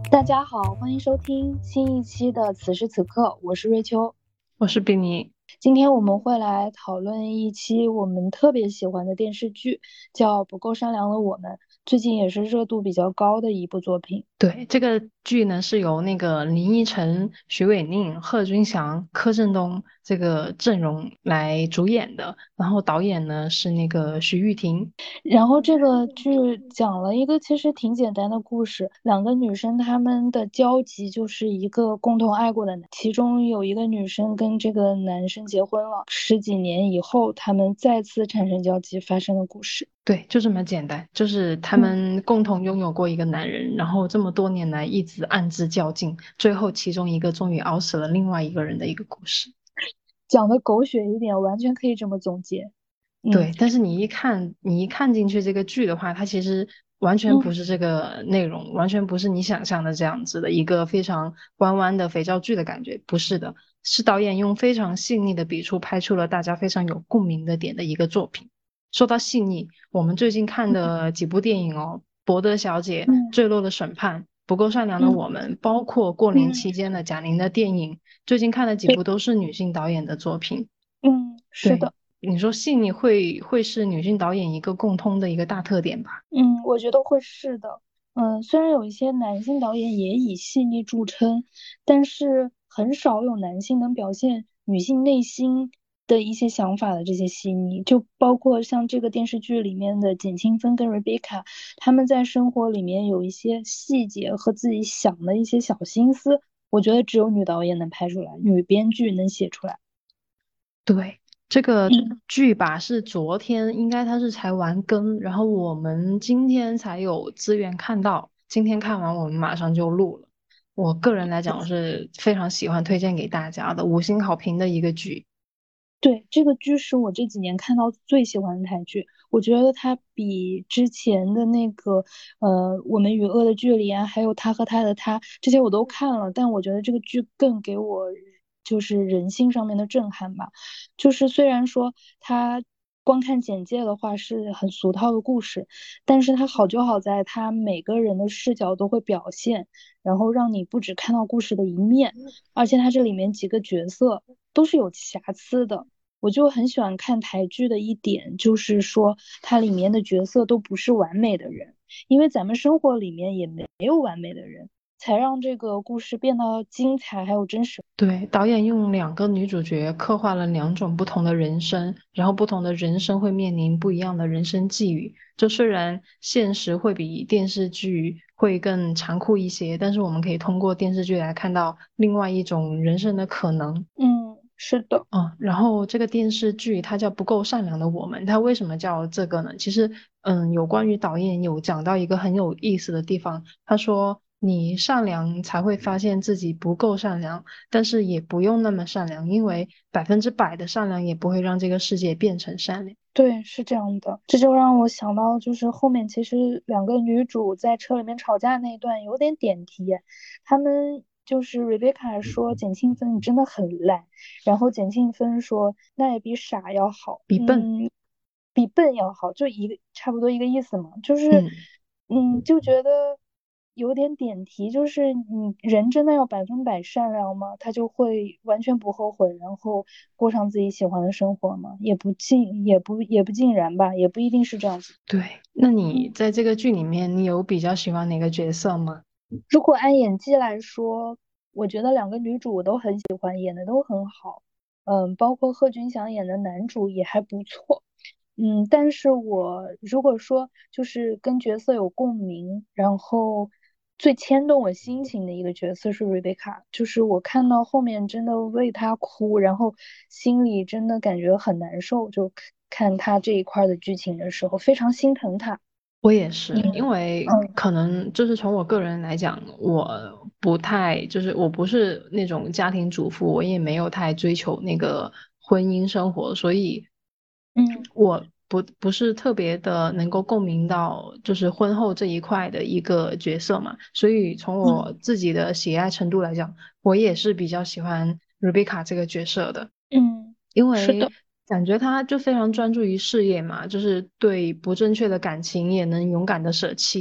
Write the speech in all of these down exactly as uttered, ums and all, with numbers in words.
大家好，欢迎收听新一期的此时此刻，我是瑞秋。 我是比尼。 今天我们会来讨论一期我们特别喜欢的电视剧，叫《不够善良的我们》，最近也是热度比较高的一部作品。 对，这个剧呢是由那个林依晨、徐伟宁、贺军翔、柯震东这个阵容来主演的，然后导演呢是那个徐誉庭。 然后这个剧讲了一个其实挺简单的故事，两个女生她们的交集就是一个共同爱过的男，其中有一个女生跟这个男生结婚了，十几年以后他们再次产生交集发生的故事。 对，就这么简单，就是他嗯。 们共同拥有过一个男人，然后这么多年来一直暗自较劲，最后其中一个终于熬死了另外一个人的一个故事。 讲的狗血一点，完全可以这么总结。嗯对，但是你一看，你一看进去这个剧的话，它其实完全嗯， 不是这个内容，完全不是你想象的这样子的一个非常弯弯的肥皂剧的感觉，不是的，是导演用非常细腻的笔触拍出了大家非常有共鸣的点的一个作品。说到细腻，我们最近看的几部电影哦，《伯德小姐》 嗯 《坠落的审判》《不够善良的嗯我们》，包括过年嗯， 期间的贾玲的电影，最近看的几对， 部都是女性导演的作品。 嗯，是对， 的。 你说细腻会会是女性导演一个共通的一个大特点吧？ 嗯，我觉得会是的。嗯，虽然有一些男性导演也以细腻著称，但是很少有男性能表现女性内心的一些想法的这些细腻，就包括像这个电视剧里面的简清芬跟 Rebecca，他们在生活里面有一些细节和自己想的一些小心思，我觉得只有女导演能拍出来，女编剧能写出来。 对，这个嗯。 剧吧是昨天应该它是才完更，然后我们今天才有资源看到，今天看完我们马上就录了。我个人来讲，我是非常喜欢推荐给大家的，五星好评的一个剧。 对，这个剧是我这几年看到最喜欢的台剧，我觉得它比之前的那个呃《我们与恶的距离》啊，还有他和他的他这些我都看了，但我觉得这个剧更给我就是人性上面的震撼吧。就是虽然说它光看简介的话是很俗套的故事，但是它好就好在它每个人的视角都会表现，然后让你不只看到故事的一面，而且它这里面几个角色都是有瑕疵的。我就很喜欢看台剧的一点，就是说它里面的角色都不是完美的人，因为咱们生活里面也没有完美的人，才让这个故事变得精彩还有真实。 对，导演用两个女主角刻画了两种不同的人生，然后不同的人生会面临不一样的人生际遇。这虽然现实会比电视剧会更残酷一些，但是我们可以通过电视剧来看到另外一种人生的可能。 嗯，是的。 嗯，然后这个电视剧它叫《不够善良的我们》，它为什么叫这个呢？其实，嗯，有关于导演有讲到一个很有意思的地方，他说你善良才会发现自己不够善良，但是也不用那么善良，因为百分之百的善良也不会让这个世界变成善良。 对，是这样的，这就让我想到，就是后面其实两个女主在车里面吵架那一段有点点题，她们就是 Rebecca 说简庆芬你真的很烂，然后简庆芬说那也比傻要好， 比笨。 嗯，比笨要好，就一个差不多一个意思嘛，就是嗯。 嗯就觉得有点点题，就是你人真的要百分百善良吗？他就会完全不后悔，然后过上自己喜欢的生活吗？也不尽也不也不尽然吧，也不一定是这样子。 对，那你嗯， 在这个剧里面，你有比较喜欢哪个角色吗？ 如果按演技来说，我觉得两个女主我都很喜欢，演的都很好。嗯，包括贺军翔演的男主也还不错。嗯，但是我如果说就是跟角色有共鸣，然后最牵动我心情的一个角色是瑞贝卡，就是我看到后面真的为她哭，然后心里真的感觉很难受，就看看她这一块儿的剧情的时候，非常心疼她。 我也是，因嗯为可能就是从我个人来讲，我不太就是我不是那种家庭主妇，我也没有太追求那个婚姻生活，所以嗯我不不是特别的能够共鸣到就是婚后这一块的一个角色嘛，所以从我嗯自己的喜爱程度来讲，我也是比较喜欢 Rebecca 这个角色的。 嗯， 因是的。 为感觉他就非常专注于事业嘛，就是对不正确的感情也能勇敢的舍弃，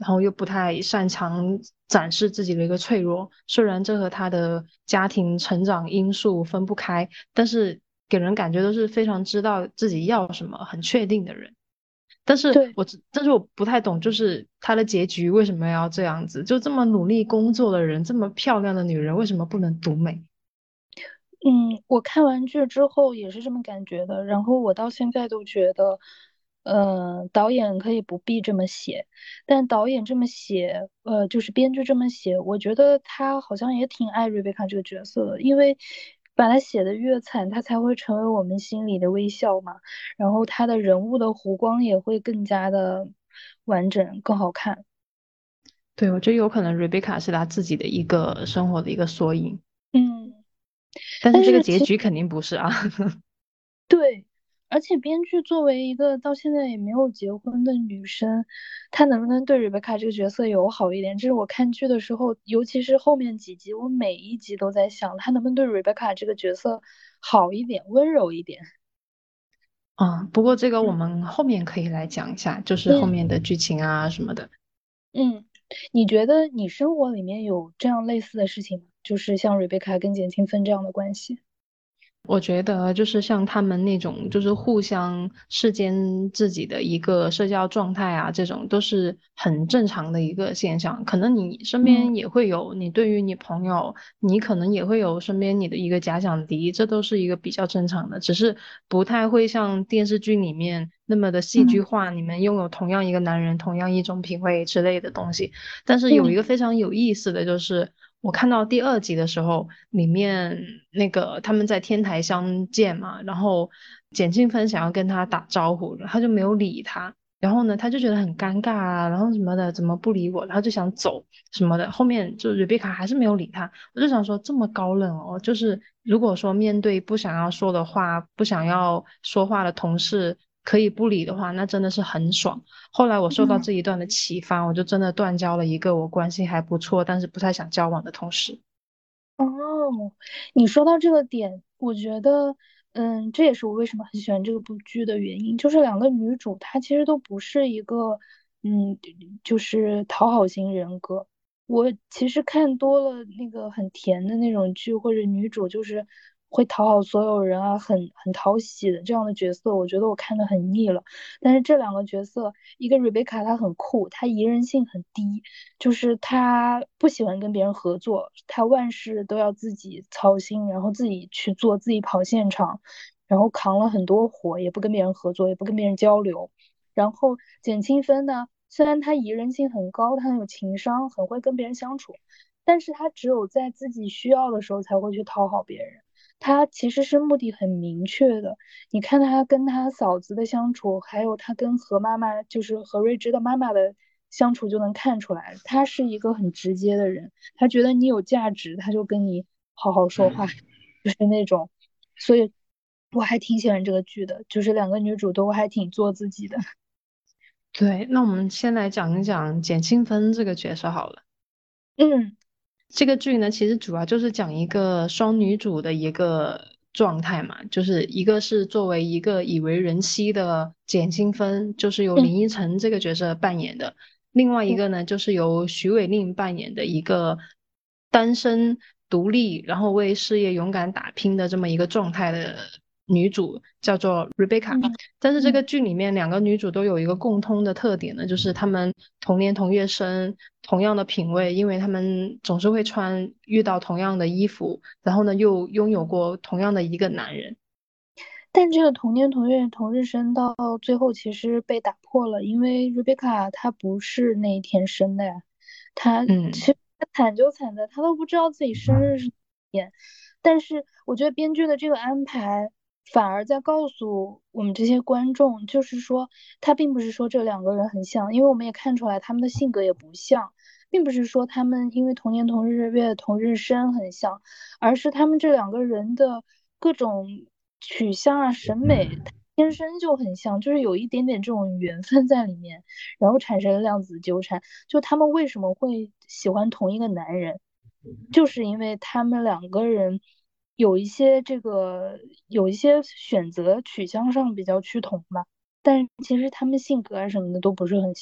然后又不太擅长展示自己的一个脆弱。虽然这和他的家庭成长因素分不开，但是给人感觉都是非常知道自己要什么、很确定的人。但是对。 我只但是我不太懂，就是他的结局为什么要这样子？就这么努力工作的人，这么漂亮的女人，为什么不能独美？ 嗯，我看完剧之后也是这么感觉的，然后我到现在都觉得，呃，导演可以不必这么写，但导演这么写，呃，就是编剧这么写，我觉得他好像也挺爱瑞贝卡这个角色的，因为把他写的越惨，他才会成为我们心里的微笑嘛，然后他的人物的弧光也会更加的完整，更好看。 对，我觉得有可能 Rebecca 是他自己的一个生活的一个缩影， 嗯， 但是这个但是其结局肯定不是啊。 对，而且编剧作为一个到现在也没有结婚的女生，她能不能对 Rebecca 这个角色友好一点？这是我看剧的时候，尤其是后面几集，我每一集都在想，她能不能对 Rebecca 这个角色好一点，温柔一点。 啊，不过这个我嗯们后面可以来讲一下，就是后嗯面的剧情啊什么的。 嗯，你觉得你生活里面有这样类似的事情吗？就是像 Rebecca 跟简清芬这样的关系？ 我觉得就是像他们那种，就是互相世间自己的一个社交状态啊，这种都是很正常的一个现象。可能你身嗯边也会有，你对于你朋友，你可能也会有身边你的一个假想敌，这都是一个比较正常的，只是不太会像电视剧里面那么的戏剧嗯化，你们拥有同样一个男人，同样一种品味之类的东西。但是有一嗯个非常有意思的就是。我看到第二集的时候，里面那个他们在天台相见嘛，然后简庆芬想要跟他打招呼，他就没有理他，然后呢，他就觉得很尴尬啊，然后什么的，怎么不理我？然后就想走什么的，后面就瑞贝卡还是没有理他，我就想说这么高冷哦，就是如果说面对不想要说的话、不想要说话的同事可以不理的话，那真的是很爽。后来我受到嗯。 这一段的启发，我就真的断交了一个我关系还不错，但是不太想交往的同事。 哦，你说到这个点，我觉得，嗯，这也是我为什么很喜欢这个部剧的原因，就是两个女主她其实都不是一个，嗯，就是讨好型人格。我其实看多了那个很甜的那种剧，或者女主就是会讨好所有人啊，很很讨喜的这样的角色，我觉得我看的很腻了。但是这两个角色，一个 Rebecca 她很酷，她宜人性很低，就是他不喜欢跟别人合作，他万事都要自己操心，然后自己去做，自己跑现场，然后扛了很多活，也不跟别人合作，也不跟别人交流。然后简清芬呢，虽然他宜人性很高，他很有情商，很会跟别人相处，但是他只有在自己需要的时候才会去讨好别人。他其实是目的很明确的，你看他跟他嫂子的相处，还有他跟何妈妈，就是何瑞芝的妈妈的相处，就能看出来，他是一个很直接的人。他觉得你有价值，他就跟你好好说话，就是那种。所以我还挺喜欢这个剧的，就是两个女主都还挺做自己的。 对，那我们先来讲一讲简庆芬这个角色好了。 嗯这个剧呢，其实主要就是讲一个双女主的一个状态嘛，就是一个是作为一个已为人妻的简清芬，就是由嗯林依晨这个角色扮演的；另外一嗯个呢，就是由徐伟宁扮演的一个单身独立，然后为事业勇敢打拼的这么一个状态的女主，叫做 Rebecca。 嗯但是这个嗯。 剧里面两个女主都有一个共通的特点呢，就是她们同年同月生，同样的品味，因为她们总是会穿遇到同样的衣服，然后呢又拥有过同样的一个男人。 但这个同年同月同日生到最后其实被打破了，因为 Rebecca 她不是那一天生的呀，她其嗯。 实她惨就惨在她都不知道自己生日是哪天。但是我觉得编剧的这个安排反而在告诉我们这些观众，就是说他并不是说这两个人很像，因为我们也看出来他们的性格也不像，并不是说他们因为同年同日月同日生很像，而是他们这两个人的各种取向啊、审美，天生就很像，就是有一点点这种缘分在里面，然后产生了量子纠缠。就他们为什么会喜欢同一个男人，就是因为他们两个人有一些这个有一些选择取向上比较趋同吧，但是其实他们性格啊什么的都不是很像。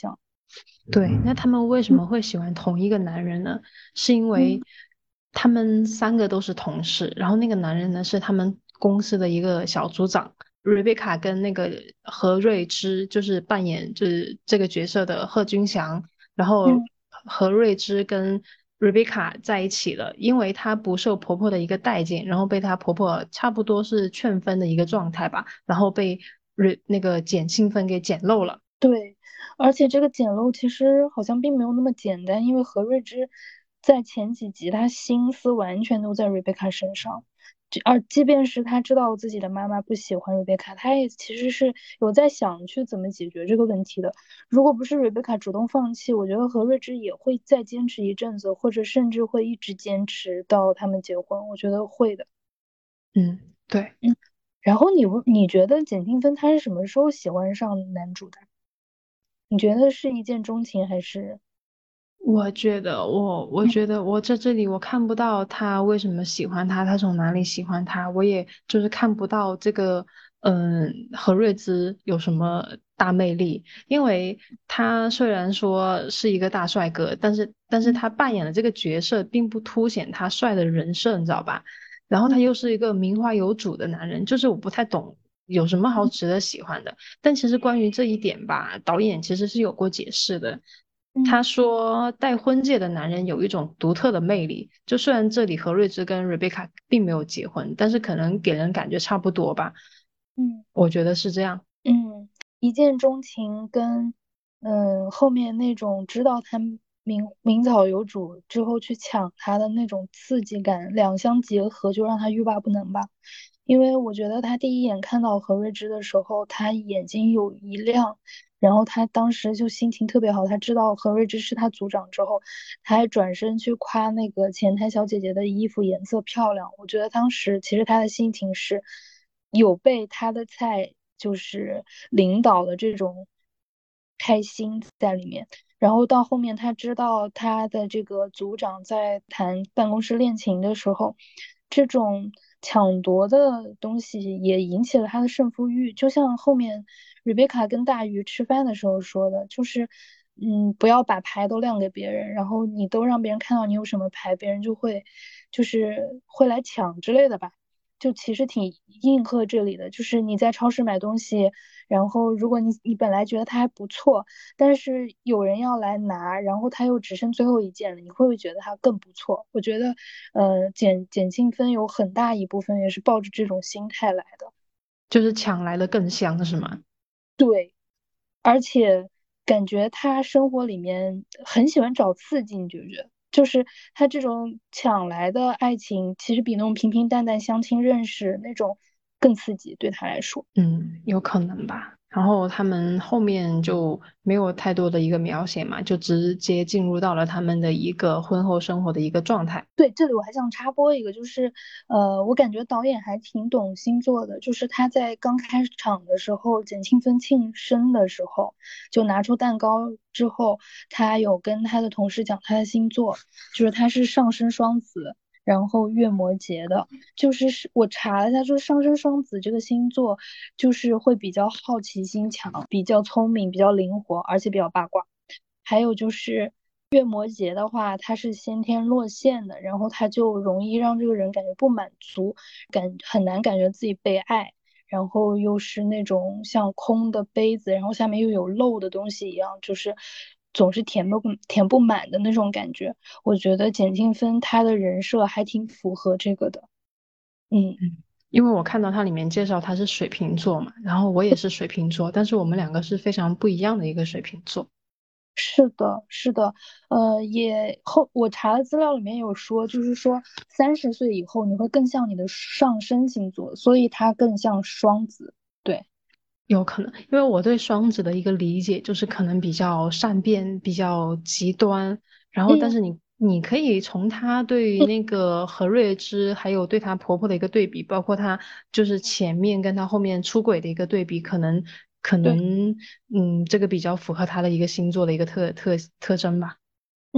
对，那他们为什么会喜欢同一个男人呢？是因嗯为他们三个都是同事，然后那个男人呢是他们公司的一个小组长。瑞贝卡跟那个何瑞芝就是扮演就是这个角色的贺军翔，然后嗯何瑞芝跟瑞贝卡在一起了，因为她不受婆婆的一个待见，然后被她婆婆差不多是劝分的一个状态吧，然后被瑞那个捡庆芬给捡漏了。 对，而且这个捡漏其实好像并没有那么简单，因为何瑞芝在前几集他心思完全都在瑞贝卡身上，这而即便是他知道自己的妈妈不喜欢瑞贝卡，他也其实是有在想去怎么解决这个问题的。如果不是瑞贝卡主动放弃，我觉得何瑞芝也会再坚持一阵子，或者甚至会一直坚持到他们结婚，我觉得会的。 嗯，对。 嗯，然后你你觉得简庆芬她是什么时候喜欢上男主的？你觉得是一见钟情还是？ 我觉得我，我觉得我在这里我看不到他为什么喜欢他，他从哪里喜欢他，我也就是看不到这个，嗯，何瑞芝有什么大魅力，因为他虽然说是一个大帅哥，但是但是嗯他扮演的这个角色并不凸显他帅的人设，你知道吧？然后他嗯又是一个名花有主的男人，就是我不太懂有什么好值得喜欢的。但其实关于这一点吧，导演其实是有过解释的。他嗯说，戴婚戒的男人有一种独特的魅力。就虽然这里何瑞芝跟瑞贝卡并没有结婚，但是可能给人感觉差不多吧。 嗯我觉得是这样。 嗯，一见钟情跟嗯后面那种知道他名名草有主之后去抢他的那种刺激感，两相结合，就让他欲罢不能吧。因为我觉得他第一眼看到何瑞芝的时候，他眼睛有一亮，然后他当时就心情特别好。他知道何瑞芝是他组长之后，他还转身去夸那个前台小姐姐的衣服颜色漂亮。我觉得当时其实他的心情是有被他的菜就是领导的这种开心在里面。然后到后面他知道他的这个组长在谈办公室恋情的时候，这种抢夺的东西也引起了他的胜负欲。就像后面瑞贝卡跟大鱼吃饭的时候说的，就是嗯，不要把牌都亮给别人，然后你都让别人看到你有什么牌，别人就会就是会来抢之类的吧。就其实挺应和这里的，就是你在超市买东西，然后如果你你本来觉得它还不错，但是有人要来拿，然后它又只剩最后一件了，你会不会觉得它更不错？我觉得，呃，减减庆分有很大一部分也是抱着这种心态来的。 就是抢来的更香，是吗？ 对，而且感觉他生活里面很喜欢找刺激，你觉不觉得？就是他这种抢来的爱情，其实比那种平平淡淡相亲认识那种更刺激，对他来说。 嗯，有可能吧。然后他们后面就没有太多的一个描写嘛，就直接进入到了他们的一个婚后生活的一个状态。 对，这里我还想插播一个，就是，呃，我感觉导演还挺懂星座的，就是他在刚开场的时候，简庆芬庆生的时候，就拿出蛋糕之后，他有跟他的同事讲他的星座，就是他是上升双子，然后月摩羯的，就是是我查了一下，就是上升双子这个星座，就是会比较好奇心强，比较聪明，比较灵活，而且比较八卦。还有就是月摩羯的话，它是先天落线的，然后它就容易让这个人感觉不满足，感很难感觉自己被爱，然后又是那种像空的杯子，然后下面又有漏的东西一样，就是总是填不填不满的那种感觉。我觉得简庆芬她的人设还挺符合这个的，嗯。 嗯，因为我看到它里面介绍他是水瓶座嘛，然后我也是水瓶座，但是我们两个是非常不一样的一个水瓶座。 是的，是的，呃，也后我查了资料，里面有说，就是说三十岁以后你会更像你的上升星座，所以它更像双子。对， 有可能，因为我对双子的一个理解就是可能比较善变、比较极端，然后但嗯是你你可以从她对那个何瑞芝，还有对她婆婆的一个对比，包括她就是前面跟她后面出轨的一个对比，可能可对， 能嗯，这个比较符合她的一个星座的一个特特特征吧。 嗯。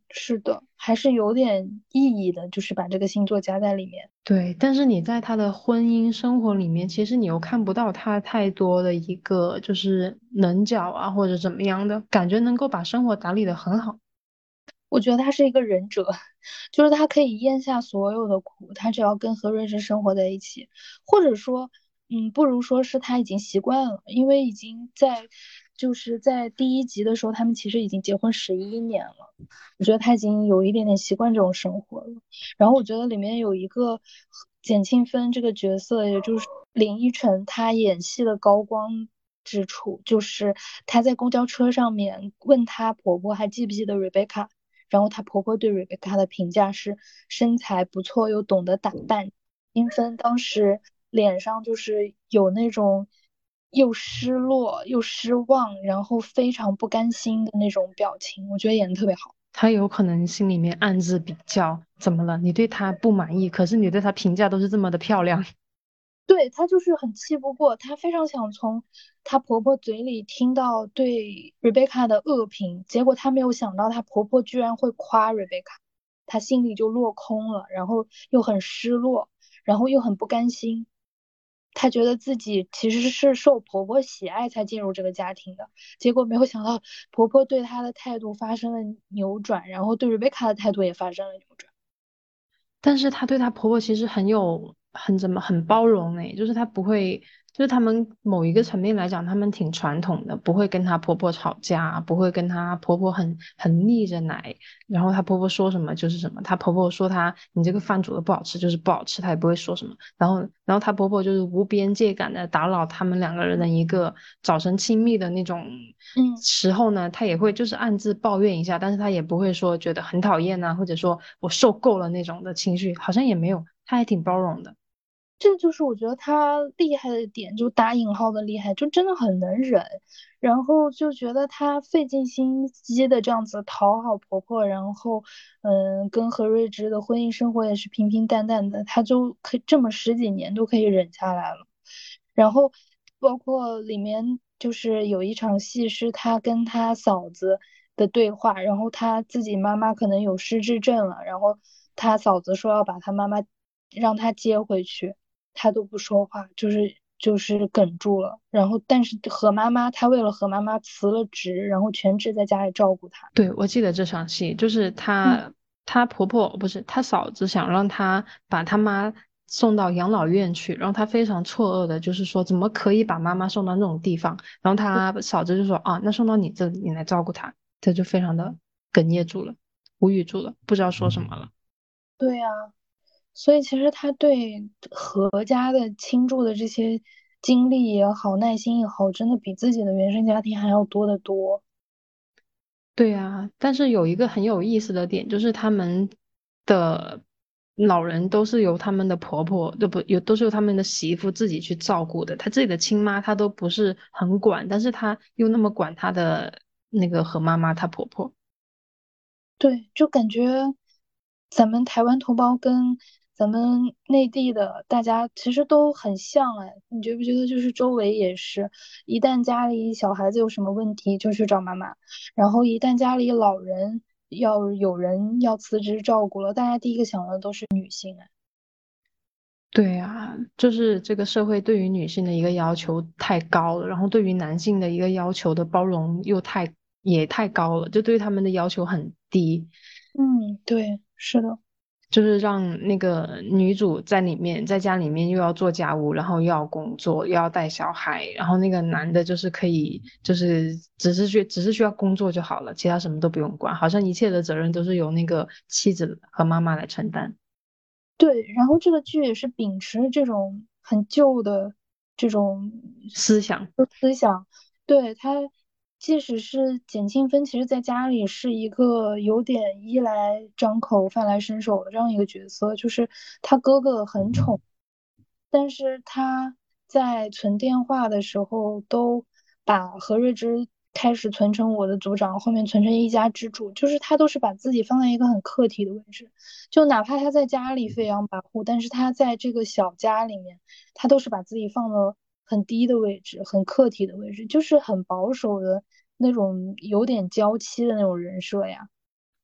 是的，还是有点意义的，就是把这个星座加在里面。 对，但是你在他的婚姻生活里面，其实你又看不到他太多的一个就是棱角啊，或者怎么样的感觉，能够把生活打理得很好。 我觉得他是一个忍者，就是他可以咽下所有的苦，他只要跟何瑞芝生活在一起，或者说，嗯，不如说是他已经习惯了，因为已经在，就是在第一集的时候，他们其实已经结婚十一年了，我觉得他已经有一点点习惯这种生活了。然后我觉得里面有一个简庆芬这个角色，也就是林依晨，她演戏的高光之处，就是她在公交车上面问她婆婆还记不记得 Rebecca。然后她婆婆对瑞贝卡的评价是身材不错又懂得打扮。英芬当时脸上就是有那种又失落又失望，然后非常不甘心的那种表情，我觉得演的特别好。 他有可能心里面暗自比较，怎么了？你对他不满意，可是你对他评价都是这么的漂亮。 对，她就是很气不过，她非常想从她婆婆嘴里听到对 Rebecca 的恶评，结果她没有想到她婆婆居然会夸 Rebecca，她心里就落空了，然后又很失落，然后又很不甘心。她觉得自己其实是受婆婆喜爱才进入这个家庭的，结果没有想到婆婆对她的态度发生了扭转，然后对 Rebecca 的态度也发生了扭转。 但是她对她婆婆其实很有很怎么很包容诶，就是她不会，就是他们某一个层面来讲，他们挺传统的，不会跟她婆婆吵架，不会跟她婆婆很很逆着来，然后她婆婆说什么就是什么，她婆婆说她你这个饭煮的不好吃就是不好吃，她也不会说什么，然后然后她婆婆就是无边界感的打扰他们两个人的一个早晨亲密的那种嗯。 时候呢，她也会就是暗自抱怨一下，但是她也不会说觉得很讨厌呐、或者说我受够了那种的情绪，好像也没有，她还挺包容的。 这就是我觉得他厉害的点，就打引号的厉害，就真的很能忍。然后就觉得他费尽心机的这样子讨好婆婆，然后嗯，跟何瑞芝的婚姻生活也是平平淡淡的，他就可以这么十几年都可以忍下来了。然后包括里面就是有一场戏是他跟他嫂子的对话，然后他自己妈妈可能有失智症了，然后他嫂子说要把他妈妈让他接回去。他都不说话，就是就是哽住了。然后，但是何妈妈，她为了何妈妈辞了职，然后全职在家里照顾她。 对，我记得这场戏，就是嗯， 她她婆婆不是她嫂子想让她把她妈送到养老院去，然后她非常错愕的，就是说怎么可以把妈妈送到那种地方？然后她嫂子就说啊，那送到你这里，你来照顾她，她就非常的哽咽住了，无语住了，不知道说什么了。 对呀，所以其实他对何家的倾注的这些精力也好，耐心也好，真的比自己的原生家庭还要多得多。 对啊，但是有一个很有意思的点，就是他们的老人都是由他们的婆婆，都不有都是由他们的媳妇自己去照顾的。他自己的亲妈他都不是很管，但是他又那么管他的那个何妈妈，她婆婆。 对，就感觉咱们台湾同胞跟咱们内地的大家其实都很像哎，你觉不觉得？就是周围也是，一旦家里小孩子有什么问题就去找妈妈，然后一旦家里老人要有人要辞职照顾了，大家第一个想的都是女性哎。 对啊，就是这个社会对于女性的一个要求太高了，然后对于男性的一个要求的包容又太也太高了，就对他们的要求很低。 嗯，对，是的。 就是让那个女主在里面，在家里面又要做家务，然后又要工作，又要带小孩，然后那个男的就是可以，就是只是去，只是需要工作就好了，其他什么都不用管，好像一切的责任都是由那个妻子和妈妈来承担。 对，然后这个剧也是秉持这种很旧的这种思想。 思想，对他，即使是简庆芬，其实在家里是一个有点衣来张口、饭来伸手的这样一个角色，就是他哥哥很宠，但是他在存电话的时候都把何瑞芝开始存成我的组长，后面存成一家之主，就是他都是把自己放在一个很客体的位置，就哪怕他在家里飞扬跋扈，但是他在这个小家里面，他都是把自己放到很低的位置，很客体的位置，就是很保守的那种，有点娇妻的那种人设呀。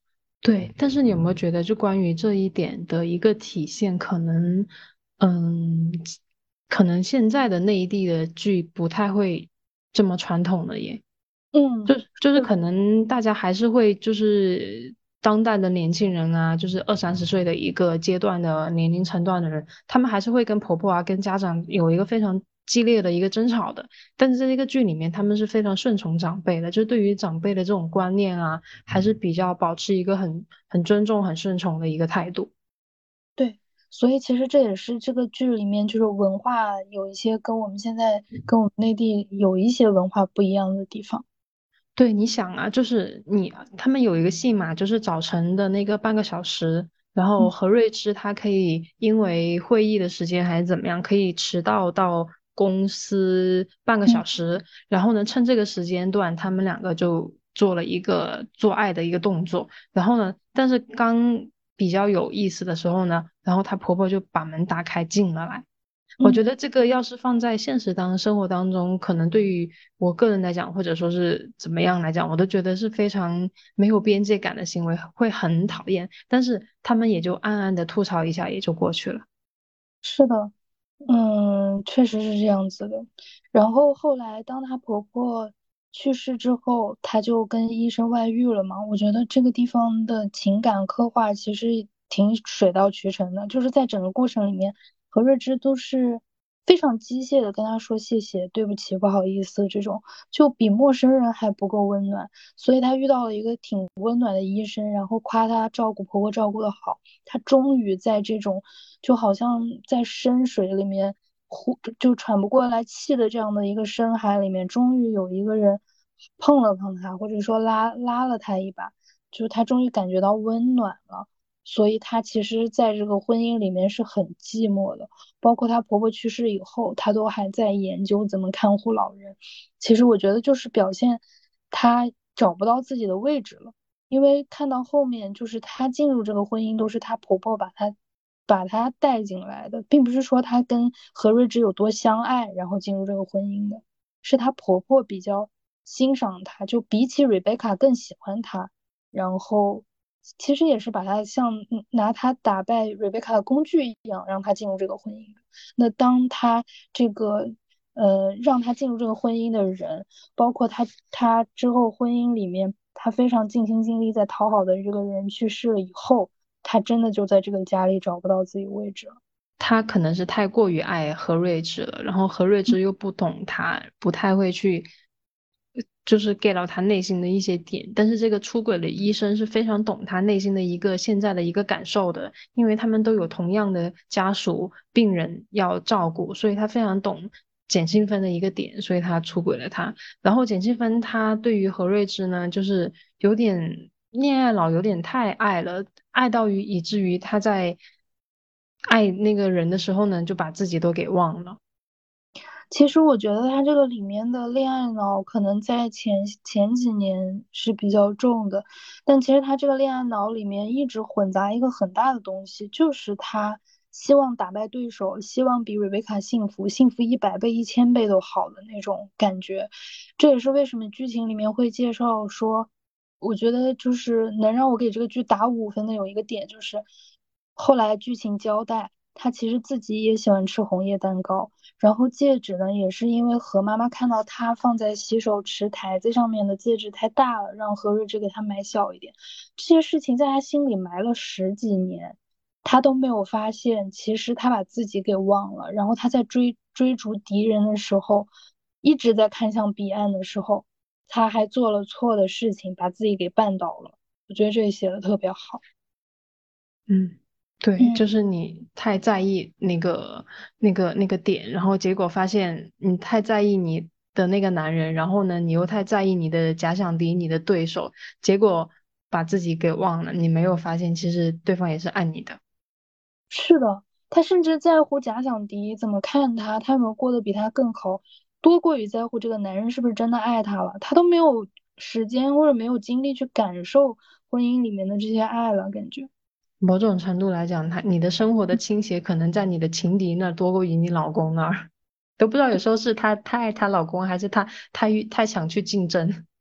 对，但是你有没有觉得，就关于这一点的一个体现，可能，嗯，可能现在的内地的剧不太会这么传统了耶。 嗯， 就就是可是的， 能大家还是会就是当代的年轻人啊，就是二三十岁的一个阶段的年龄层段的人，他们还是会跟婆婆啊、跟家长有一个非常激烈的一个争吵的。但是在这个剧里面，他们是非常顺从长辈的，就对于长辈的这种观念啊，还是比较保持一个很很尊重、很顺从的一个态度。 对，所以其实这也是这个剧里面就是文化有一些跟我们现在跟我们内地有一些文化不一样的地方。 对，你想啊，就是你他们有一个戏嘛，就是早晨的那个半个小时，然后嗯何瑞芝他可以因为会议的时间还是怎么样，可以迟到到公司半个嗯小时，然后呢，趁这个时间段，他们两个就做了一个做爱的一个动作，然后呢，但是刚比较有意思的时候呢，然后她婆婆就把门打开进了来。我觉嗯。 得这个要是放在现实当生活当中，可能对于我个人来讲，或者说是怎么样来讲，我都觉得是非常没有边界感的行为，会很讨厌。但是他们也就暗暗的吐槽一下，也就过去了。 是的，嗯，确实是这样子的。然后后来，当她婆婆去世之后，她就跟医生外遇了嘛。我觉得这个地方的情感刻画其实挺水到渠成的，就是在整个过程里面，何瑞芝都是非常机械的跟她说谢谢、对不起、不好意思这种，就比陌生人还不够温暖。所以她遇到了一个挺温暖的医生，然后夸她照顾婆婆照顾的好。她终于在这种就好像在深水里面呼就喘不过来气的这样的一个深海里面，终于有一个人碰了碰她，或者说拉拉了她一把，就是她终于感觉到温暖了。所以她其实在这个婚姻里面是很寂寞的，包括她婆婆去世以后，她都还在研究怎么看护老人。其实我觉得就是表现她找不到自己的位置了。因为看到后面，就是她进入这个婚姻都是她婆婆把她把她带进来的，并不是说她跟何瑞芝有多相爱，然后进入这个婚姻的，是她婆婆比较欣赏她，就比起瑞贝卡更喜欢她，然后其实也是把她像嗯拿她打败瑞贝卡的工具一样，让她进入这个婚姻的。那当她这个呃让她进入这个婚姻的人。包括他他之后婚姻里面，他非常尽心尽力在讨好的这个人去世了以后，他真的就在这个家里找不到自己位置了。 他可能是太过于爱何瑞芝了，然后何瑞芝又不懂他，不太会去，就是 get 到他内心的一些点。但是这个出轨的医生是非常懂他内心的一个现在的一个感受的，因为他们都有同样的家属、病人要照顾，所以他非常懂简庆芬的一个点，所以他出轨了他。然后简庆芬他对于何瑞芝呢，就是有点恋爱脑，有点太爱了，爱到于以至于他在爱那个人的时候呢，就把自己都给忘了。 其实我觉得他这个里面的恋爱脑可能在前前几年是比较重的，但其实他这个恋爱脑里面一直混杂一个很大的东西，就是他希望打败对手，希望比瑞贝卡幸福，幸福一百倍、一千倍都好的那种感觉。这也是为什么剧情里面会介绍说，我觉得就是能让我给这个剧打五分的有一个点，就是后来剧情交代，他其实自己也喜欢吃红叶蛋糕。然后戒指呢，也是因为何妈妈看到她放在洗手池台子上面的戒指太大了，让何瑞芝给她买小一点。这些事情在她心里埋了十几年，她都没有发现，其实她把自己给忘了。然后她在追追逐敌人的时候，一直在看向彼岸的时候，她还做了错的事情，把自己给绊倒了。我觉得这写的特别好。 嗯，对， 嗯。 就是你太在意那个那个那个点，然后结果发现你太在意你的那个男人，然后呢，你又太在意你的假想敌、你的对手，结果把自己给忘了，你没有发现其实对方也是爱你的。 是的，他甚至在乎假想敌怎么看他，他有没有过得比他更好，多过于在乎这个男人是不是真的爱他了。他都没有时间或者没有精力去感受婚姻里面的这些爱了，感觉。 某种程度来讲，他你的生活的倾斜可能在你的情敌那儿多过于你老公那儿，都不知道有时候是她太爱她老公，还是她太太想去竞争。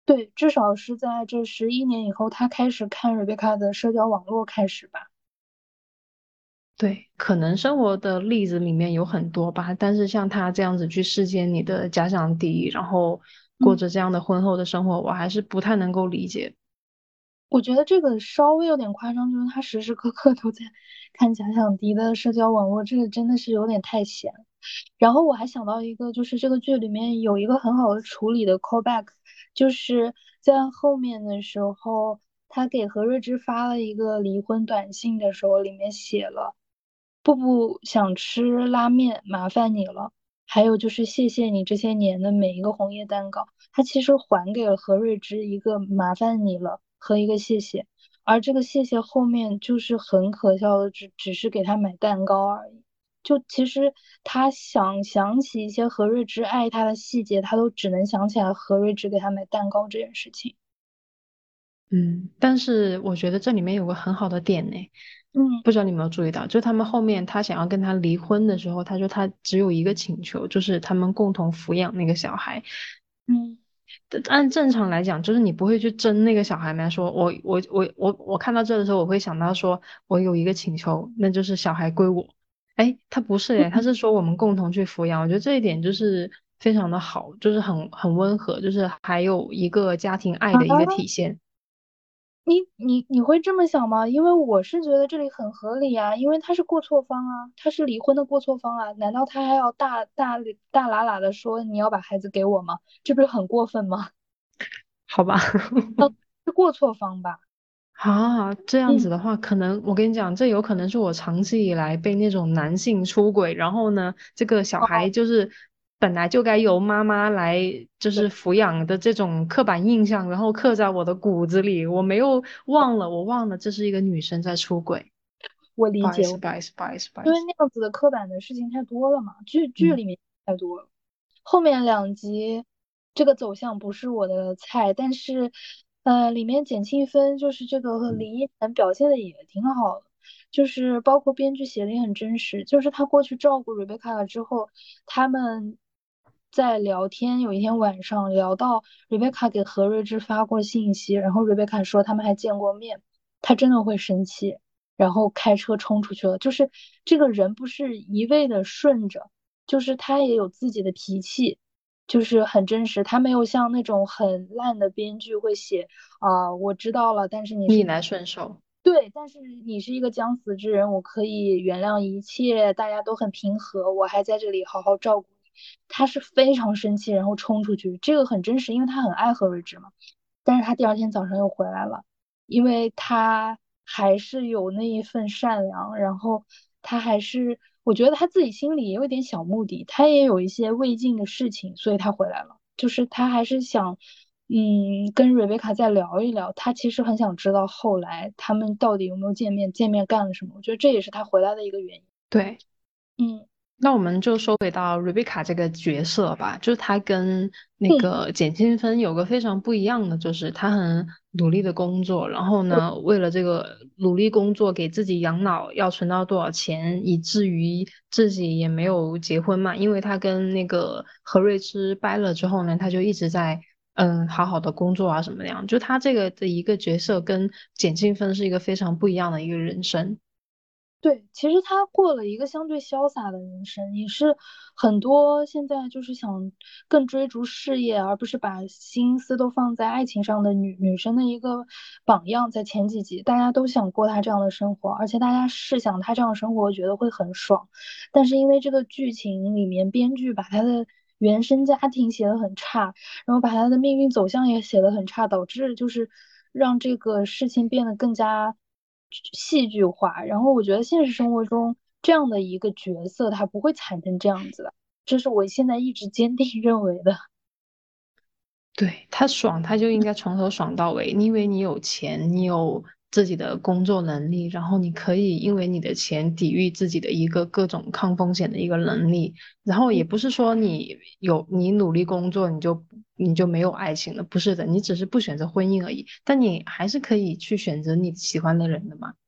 对，至少是在这十一年以后，他开始看瑞贝卡的社交网络开始吧。 对，可能生活的例子里面有很多吧，但是像他这样子去世间你的假想敌，然后过嗯。 着这样的婚后的生活，我还是不太能够理解。 我觉得这个稍微有点夸张，就是他时时刻刻都在看假想敌的社交网络，这个真的是有点太闲了。然后我还想到一个，就是这个剧里面有一个很好的处理的 callback，就是在后面的时候，他给何瑞芝发了一个离婚短信的时候，里面写了“布布想吃拉面，麻烦你了”，还有就是谢谢你这些年的每一个红叶蛋糕。他其实还给了何瑞芝一个麻烦你了和一个谢谢，而这个谢谢后面就是很可笑的，只只是给他买蛋糕而已。就其实他想想起一些何瑞芝爱他的细节，他都只能想起来何瑞芝给他买蛋糕这件事情。 嗯，但是我觉得这里面有个很好的点呢， 嗯不知道你有没有注意到，就他们后面他想要跟他离婚的时候，他说他只有一个请求，就是他们共同抚养那个小孩。 嗯按正常来讲，就是你不会去争那个小孩嘛。说我我我我我看到这的时候，我会想到说，我有一个请求，那就是小孩归我。哎，他不是诶，他是说我们共同去抚养。我觉得这一点就是非常的好，就是很很温和，就是还有一个家庭爱的一个啊， 体现。 你你你会这么想吗？因为我是觉得这里很合理啊，因为他是过错方啊，他是离婚的过错方啊，难道他还要大大大喇喇的说你要把孩子给我吗？这不是很过分吗？ 好吧。 是过错方吧？ 啊，这样子嗯。 的话，可能我跟你讲，这有可能是我长期以来被那种男性出轨，然后呢，这个小孩哦， 就是本来就该由妈妈来就对， 是抚养的这种刻板印象，然后刻在我的骨子里，我没有忘了，我忘了这是一个女生在出轨。 我理解， 不好意思，不好意思，不好意思，不好意思。 因为那样子的刻板的事情太多了嘛，剧剧嗯。 里面太多了。后面两集这个走向不是我的菜，但是呃，里面简庆芬就是这个和林依晨表现的也挺好的，就是包括编剧写的也很真实，就是他过去照顾瑞贝卡了之后，他们在聊天，有一天晚上聊到瑞贝卡给何瑞芝发过信息，然后瑞贝卡说他们还见过面，他真的会生气。然后开车冲出去了。就是这个人不是一味的顺着，就是他也有自己的脾气，就是很真实。他没有像那种很烂的编剧会写啊、我知道了，但是你是逆来顺受。 对，但是你是一个将死之人，我可以原谅一切，大家都很平和，我还在这里好好照顾你。他是非常生气，然后冲出去，这个很真实，因为他很爱何瑞芝嘛。但是他第二天早上又回来了，因为他还是有那一份善良，然后他还是，我觉得他自己心里也有一点小目的，他也有一些未尽的事情，所以他回来了。就是他还是想，嗯，跟瑞贝卡再聊一聊。他其实很想知道后来他们到底有没有见面，见面干了什么。我觉得这也是他回来的一个原因。 对。 嗯那我们就说回到 Rebecca 这个角色吧，就是她跟那嗯， 个简清芬有个非常不一样的，就是她很努力的工作，然后呢，为了这个努力工作给自己养老要存到多少钱，以至于自己也没有结婚嘛，因为她跟那个何瑞芝掰了之后呢，她就一直在嗯好好的工作啊什么的样，就她这个的一个角色跟简清芬是一个非常不一样的一个人生。 对，其实他过了一个相对潇洒的人生，也是很多现在就是想更追逐事业，而不是把心思都放在爱情上的女女生的一个榜样。在前几集，大家都想过他这样的生活，而且大家试想他这样的生活，我觉得会很爽。但是因为这个剧情里面编剧把他的原生家庭写得很差，然后把他的命运走向也写得很差，导致就是让这个事情变得更加戏剧化。然后我觉得现实生活中这样的一个角色，他不会惨成这样子的，这是我现在一直坚定认为的。 对，他爽，他就应该从头爽到尾。因为你有钱，你有自己的工作能力，然后你可以因为你的钱抵御自己的一个各种抗风险的一个能力。然后也不是说你有你努力工作，你就你就没有爱情了，不是的，你只是不选择婚姻而已。但你还是可以去选择你喜欢的人的嘛。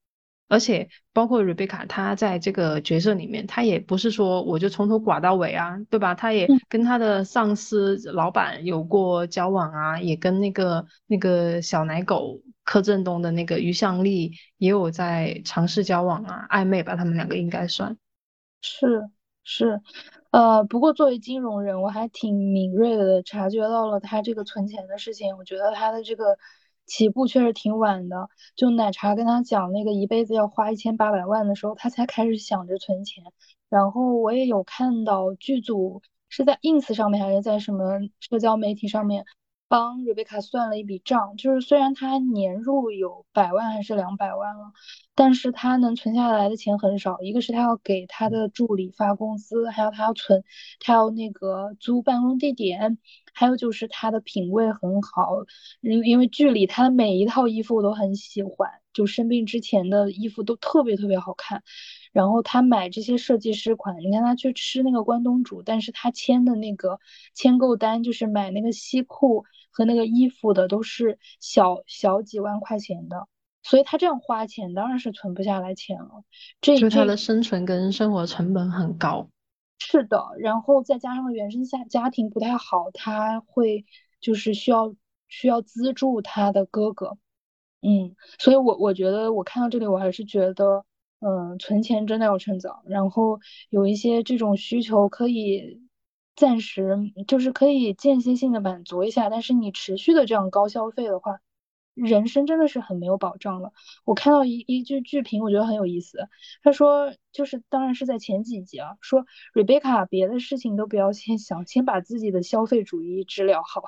而且包括 Rebecca 她在这个角色里面，她也不是说我就从头寡到尾啊，对吧？她也嗯， 跟她的上司老板有过交往啊，也跟那个那个小奶狗柯震东的那个于向丽也有在尝试交往啊，暧昧吧，他们两个应该算。 是是，呃，不过作为金融人，我还挺敏锐的察觉到了他这个存钱的事情。我觉得他的这个起步确实挺晚的。就奶茶跟他讲那个一辈子要花一千八百万的时候，他才开始想着存钱。然后我也有看到剧组是在 ins 上面还是在什么社交媒体上面帮瑞贝卡算了一笔账，就是虽然他年入有百万还是两百万了。但是他能存下来的钱很少，一个是他要给他的助理发工资，还有他要存，他要那个租办公地点，还有就是他的品味很好，因因为剧里他的每一套衣服我都很喜欢，就生病之前的衣服都特别特别好看。然后他买这些设计师款，你看他去吃那个关东煮，但是他签的那个签购单，就是买那个西裤和那个衣服的，都是小小几万块钱的。所以他这样花钱当然是存不下来钱了。这这就是他的生存跟生活成本很高。 是的，然后再加上原生家家庭不太好，他会就是需要需要资助他的哥哥。嗯，所以我我觉得我看到这里，我还是觉得，嗯，存钱真的要趁早，然后有一些这种需求可以暂时就是可以间歇性的满足一下，但是你持续的这样高消费的话，人生真的是很没有保障了。我看到一一句剧评，我觉得很有意思，他说就是当然是在前几集啊，说 Rebecca 别的事情都不要先想，先把自己的消费主义治疗好。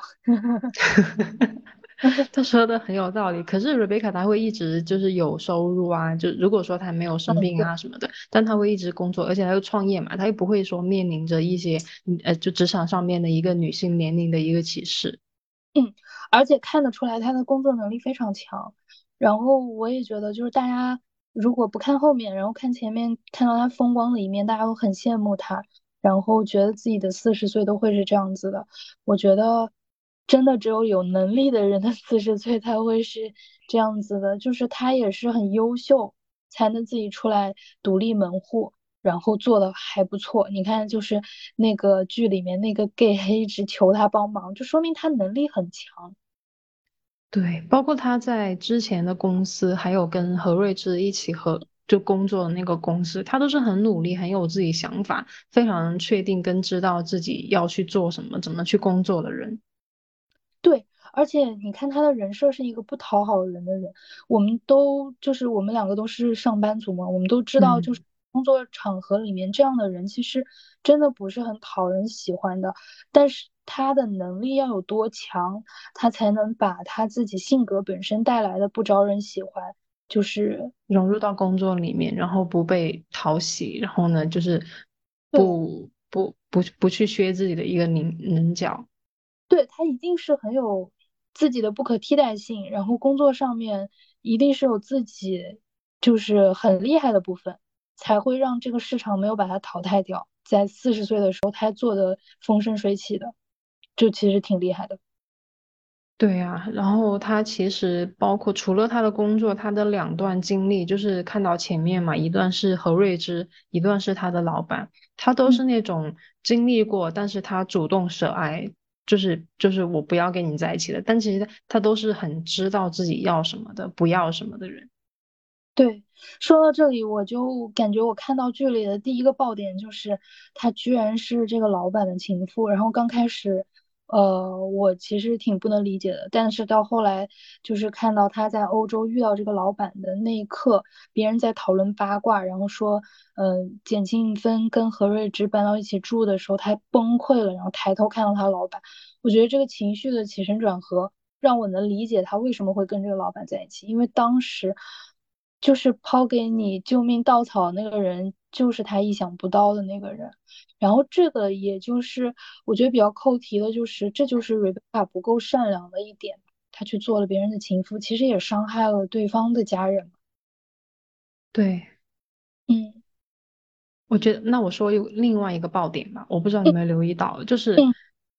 他说的很有道理，可是 Rebecca 她会一直就是有收入啊，就如果说她没有生病啊什么的，但她会一直工作，而且她又创业嘛，她又不会说面临着一些嗯呃就职场上面的一个女性年龄的一个歧视。 嗯，而且看得出来他的工作能力非常强。然后我也觉得，就是大家如果不看后面，然后看前面，看到他风光的一面，大家会很羡慕他，然后觉得自己的四十岁都会是这样子的。我觉得真的只有有能力的人的四十岁才会是这样子的，就是他也是很优秀，才能自己出来独立门户。然后做的还不错。你看，就是那个剧里面那个 gay 还一直求他帮忙，就说明他能力很强。 对，包括他在之前的公司，还有跟何瑞芝一起合就工作的那个公司，他都是很努力，很有自己想法，非常确定跟知道自己要去做什么，怎么去工作的人。 对，而且你看他的人设是一个不讨好人的人，我们都就是我们两个都是上班族嘛，我们都知道，就是嗯。 工作场合里面这样的人其实真的不是很讨人喜欢的。但是他的能力要有多强，他才能把他自己性格本身带来的不招人喜欢，就是融入到工作里面，然后不被讨喜，然后呢，就是对。 不不不不去削自己的一个棱棱角。 对，他一定是很有自己的不可替代性，然后工作上面一定是有自己就是很厉害的部分，才会让这个市场没有把他淘汰掉。在四十岁的时候，他还做的风生水起的，就其实挺厉害的。 对呀，然后他其实包括除了他的工作，他的两段经历，就是看到前面嘛，一段是何瑞芝，一段是他的老板，他都嗯， 是那种经历过，但是他主动舍爱，就是就是我不要跟你在一起的，但其实他都是很知道自己要什么的，不要什么的人。 对，说到这里，我就感觉我看到剧里的第一个爆点就是她居然是这个老板的情妇。然后刚开始，呃，我其实挺不能理解的，但是到后来，就是看到她在欧洲遇到这个老板的那一刻，别人在讨论八卦，然后说，嗯、简庆芬跟何瑞芝搬到一起住的时候，她崩溃了，然后抬头看到她老板，我觉得这个情绪的起承转合。让我能理解他为什么会跟这个老板在一起，因为当时就是抛给你救命稻草那个人，就是他意想不到的那个人。然后这个也就是我觉得比较扣题的，就是这就是瑞贝卡不够善良的一点，他去做了别人的情妇，其实也伤害了对方的家人嘛。 对， 嗯我觉得，那我说有另外一个爆点吧，我不知道你有嗯没有留意到，就是嗯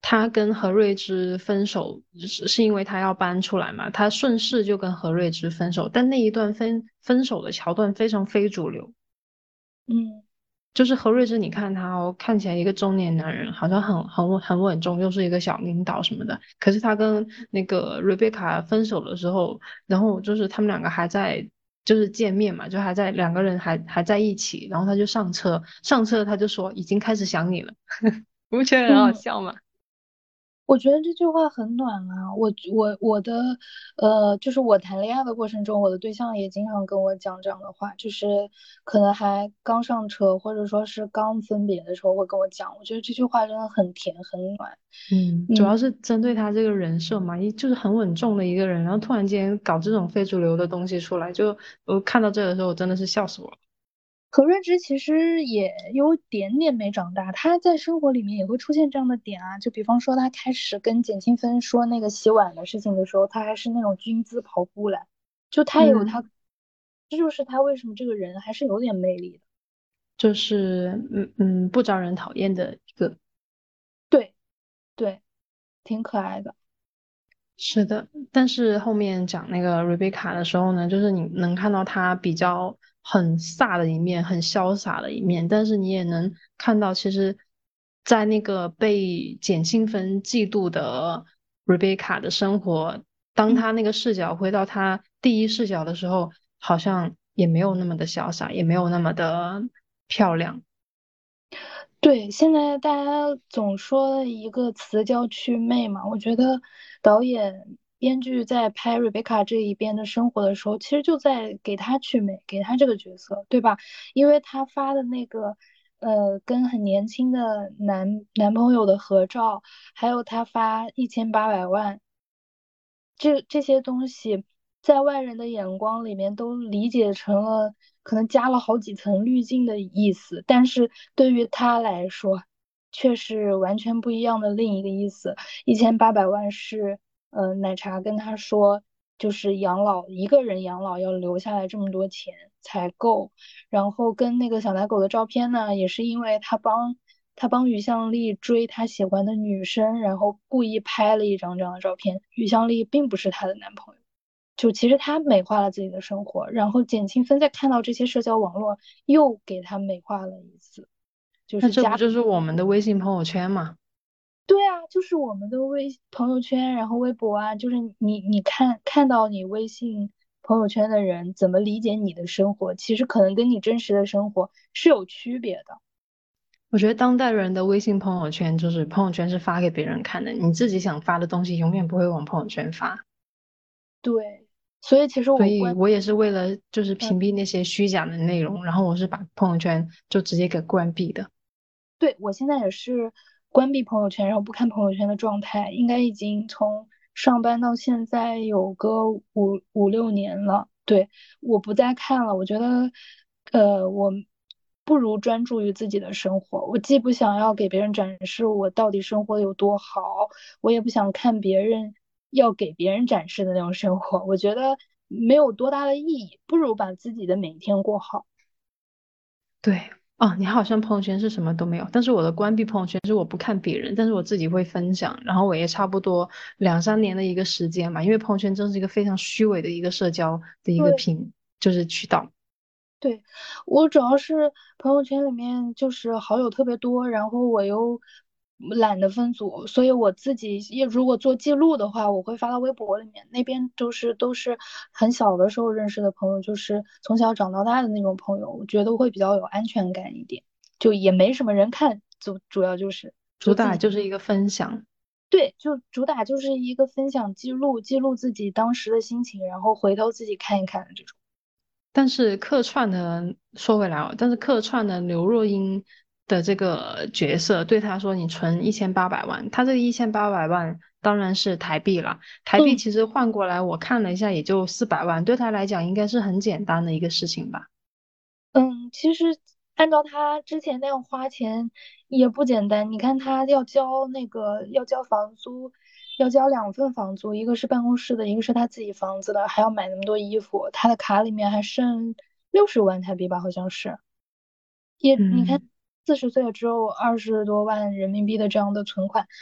他跟何瑞芝分手是是因为他要搬出来嘛，他顺势就跟何瑞芝分手，但那一段分分手的桥段非常非主流。 嗯就是何瑞芝，你看他哦，看起来一个中年男人，好像很很稳很稳重，又是一个小领导什么的。可是他跟那个瑞贝卡分手的时候，然后就是他们两个还在就是见面嘛，就还在两个人还还在一起，然后他就上车，上车他就说已经开始想你了，你不觉得很好嗯。 笑吗？ 我觉得这句话很暖啊，我我我的，呃，就是我谈恋爱的过程中，我的对象也经常跟我讲这样的话，就是可能还刚上车，或者说是刚分别的时候会跟我讲，我觉得这句话真的很甜很暖。 嗯，主嗯。 要是针对他这个人设嘛，一就是很稳重的一个人，然后突然间搞这种非主流的东西出来，就我看到这个时候，我真的是笑死我了。 何润之其实也有点点没长大，他在生活里面也会出现这样的点啊，就比方说他开始跟简清芬说那个洗碗的事情的时候，他还是那种军姿跑步来，就他也有他， 嗯。 这就是他为什么这个人还是有点魅力的。 就是嗯嗯不招人讨厌的一个。 对对，挺可爱的。 是的，但是后面讲那个 Rebecca 的时候呢，就是你能看到她比较很飒的一面，很潇洒的一面，但是你也能看到，其实，在那个被减轻分嫉妒的 Rebecca 的生活，当嗯。 她那个视角回到她第一视角的时候，好像也没有那么的潇洒，也没有那么的漂亮。 对，现在大家总说一个词叫祛魅嘛，我觉得导演、编剧在拍瑞贝卡这一边的生活的时候，其实就在给她祛魅，给她这个角色，对吧？因为她发的那个，呃，跟很年轻的男男朋友的合照，还有她发一千八百万，这这些东西，在外人的眼光里面都理解成了可能加了好几层滤镜的意思，但是对于他来说，却是完全不一样的另一个意思。一千八百万是，呃，奶茶跟他说，就是养老，一个人养老要留下来这么多钱才够。然后跟那个小奶狗的照片呢，也是因为他帮他帮于向丽追他喜欢的女生，然后故意拍了一张这样的照片。于向丽并不是他的男朋友，就其实他美化了自己的生活，然后简清芬在看到这些社交网络，又给他美化了一次，就是加。 那这不就是我们的微信朋友圈吗？ 对啊，就是我们的微朋友圈，然后微博啊，就是你你看看到你微信朋友圈的人怎么理解你的生活，其实可能跟你真实的生活是有区别的。 我觉得当代人的微信朋友圈就是朋友圈是发给别人看的，你自己想发的东西永远不会往朋友圈发。 对，所以其实所我关， 以我也是为了就是嗯， 屏蔽那些虚假的内容，然后我是把朋友圈就直接给关闭的。 对，我现在也是关闭朋友圈，然后不看朋友圈的状态，应该已经从上班到现在有个五五六年了。对，我不再看了，我觉得，呃，我不如专注于自己的生活。我既不想要给别人展示我到底生活的有多好，我也不想看别人要给别人展示的那种生活。我觉得没有多大的意义，不如把自己的每一天过好。 对，哦，你好像朋友圈是什么都没有，但是我的关闭朋友圈是我不看别人，但是我自己会分享，然后我也差不多两三年的一个时间嘛，因为朋友圈真是一个非常虚伪的一个社交的一个对。 平，就是渠道。 对，我主要是朋友圈里面就是好友特别多，然后我又懒得分组，所以我自己也如果做记录的话，我会发到微博里面，那边都是都是很小的时候认识的朋友，就是从小长到大的那种朋友，我觉得会比较有安全感一点，就也没什么人看，主主要就是主打就是一个分享。 对，就主打就是一个分享记录，记录自己当时的心情，然后回头自己看一看的这种。 但是客串的说回来哦，但是客串的刘若英的这个角色对他说：“你存一千八百万。”他这个一千八百万当然是台币啦，台币嗯。 其实换过来我看了一下，也就四百万，对他来讲应该是很简单的一个事情吧。 嗯，其实按照他之前那样花钱也不简单。你看他要交那个要交房租，要交两份房租，一个是办公室的，一个是他自己房子的，还要买那么多衣服。他的卡里面还剩六十万台币吧，好像是。也你看， 嗯， 四十岁了只有二十多万人民币的这样的存款，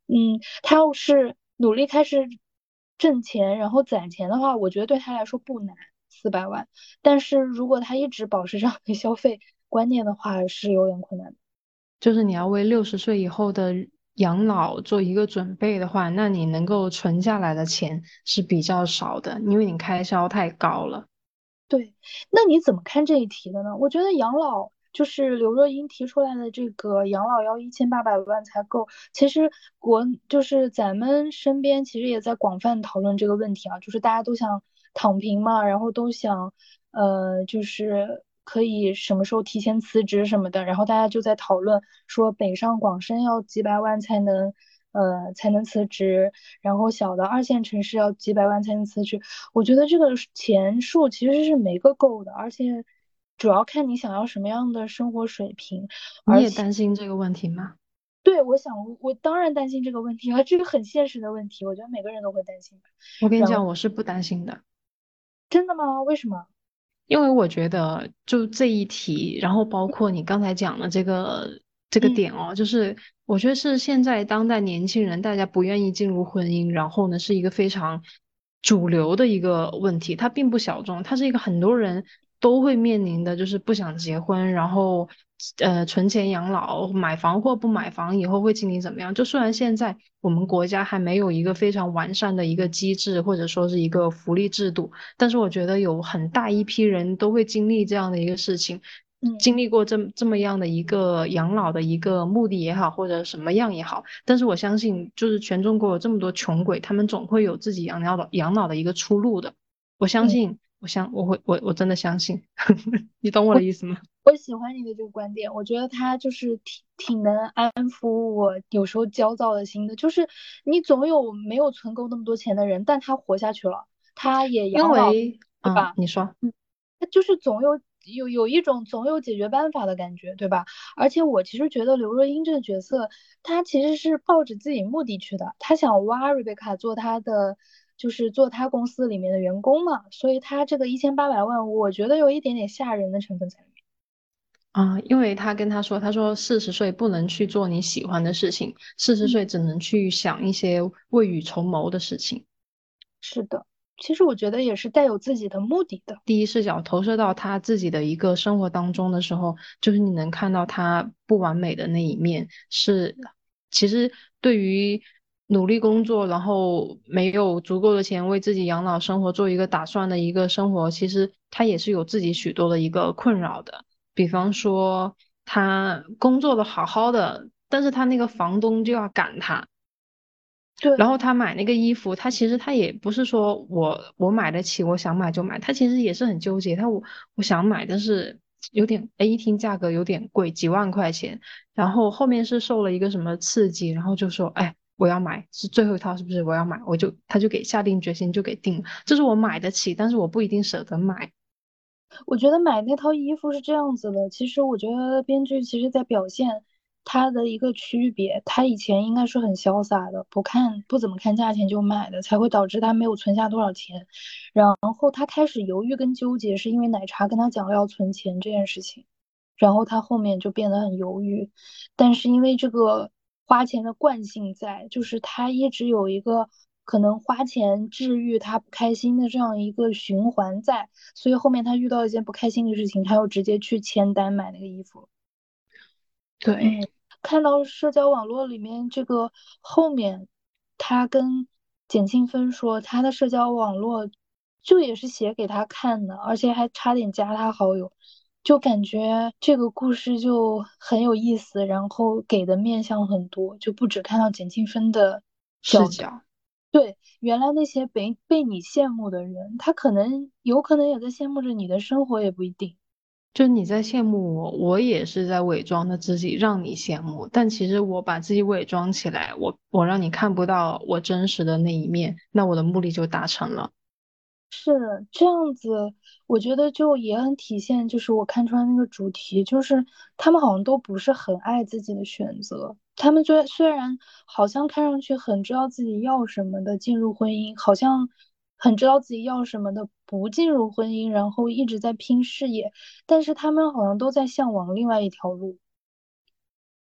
嗯，他要是努力开始挣钱，然后攒钱的话，我觉得对他来说不难，四百万。但是如果他一直保持这样的消费观念的话，是有点困难的。 就是你要为六十岁以后的养老做一个准备的话，那你能够存下来的钱是比较少的，因为你开销太高了。 对，那你怎么看这一题的呢？我觉得养老就是刘若英提出来的这个养老要一千八百万才够。其实国就是咱们身边其实也在广泛讨论这个问题啊，就是大家都想躺平嘛，然后都想呃就是可以什么时候提前辞职什么的，然后大家就在讨论说北上广深要几百万才能呃才能辞职，然后小的二线城市要几百万才能辞职。我觉得这个钱数其实是没个够的，而且主要看你想要什么样的生活水平。 你也担心这个问题吗？ 对，我想我当然担心这个问题啊，这个很现实的问题，我觉得每个人都会担心的。然后我跟你讲，我是不担心的。 真的吗？为什么？ 因为我觉得就这一题，然后包括你刚才讲的这个这个嗯点哦，就是我觉得是现在当代年轻人大家不愿意进入婚姻，然后呢是一个非常主流的一个问题，它并不小众，它是一个很多人都会面临的，就是不想结婚，然后呃存钱养老，买房或不买房以后会经历怎么样？就虽然现在我们国家还没有一个非常完善的一个机制，或者说是一个福利制度。但是我觉得有很大一批人都会经历这样的一个事情， 嗯。 经历过这么这么样的一个养老的一个目的也好，或者什么样也好。但是我相信，就是全中国有这么多穷鬼，他们总会有自己养老的养老的一个出路的。我相嗯。 信，我相我会我我真的相信，你懂我的意思吗？ 我喜欢你的这个观点，我觉得他就是挺挺能安抚我有时候焦躁的心的。就是你总有没有存够那么多钱的人，但他活下去了，他也因养老， 为，嗯， 对吧？ 你说。 嗯，他就是总有有有一种总有解决办法的感觉，对吧？而且我其实觉得刘若英这个角色，她其实是抱着自己目的去的，她想挖瑞贝卡做她的。就是做她公司里面的员工嘛，所以她这个一千八百万，我觉得有一点点吓人的成分在里面。 啊，因为他跟他说，他说四十岁不能去做你喜欢的事情，四十嗯。 岁只能去想一些未雨绸缪的事情。 是的，其实我觉得也是带有自己的目的的。 第一视角投射到他自己的一个生活当中的时候，就是你能看到他不完美的那一面。是，其实对于努力工作，然后没有足够的钱为自己养老生活做一个打算的一个生活，其实他也是有自己许多的一个困扰的。比方说，他工作的好好的，但是他那个房东就要赶他。然后对。 他买那个衣服，他其实他也不是说我我买得起，我想买就买，他其实也是很纠结。他我我想买，但是有点，哎，一听价格有点贵，几万块钱。然后后面是受了一个什么刺激，然后就说，哎，我要买，是最后一套，是不是？我要买，我就他就给下定决心就给定了。就是我买得起，但是我不一定舍得买。 我觉得买那套衣服是这样子的，其实我觉得编剧其实在表现他的一个区别，他以前应该是很潇洒的，不看不怎么看价钱就买的，才会导致他没有存下多少钱。然后他开始犹豫跟纠结，是因为奶茶跟他讲了要存钱这件事情，然后他后面就变得很犹豫。但是因为这个花钱的惯性在，就是他一直有一个可能花钱治愈他不开心的这样一个循环在。所以后面他遇到一件不开心的事情，他又直接去签单买那个衣服。 对， 嗯，看到社交网络里面这个后面，他跟简庆芬说他的社交网络就也是写给他看的，而且还差点加他好友，就感觉这个故事就很有意思，然后给的面向很多，就不只看到简庆芬的角度。 视角。 对，原来那些被被你羡慕的人，他可能有可能也在羡慕着你的生活，也不一定。 就你在羡慕我，我也是在伪装的自己，让你羡慕。但其实我把自己伪装起来，我我让你看不到我真实的那一面，那我的目的就达成了。 是这样子，我觉得就也很体现，就是我看出来那个主题，就是他们好像都不是很爱自己的选择。他们虽虽然好像看上去很知道自己要什么的进入婚姻，好像很知道自己要什么的不进入婚姻，然后一直在拼事业，但是他们好像都在向往另外一条路。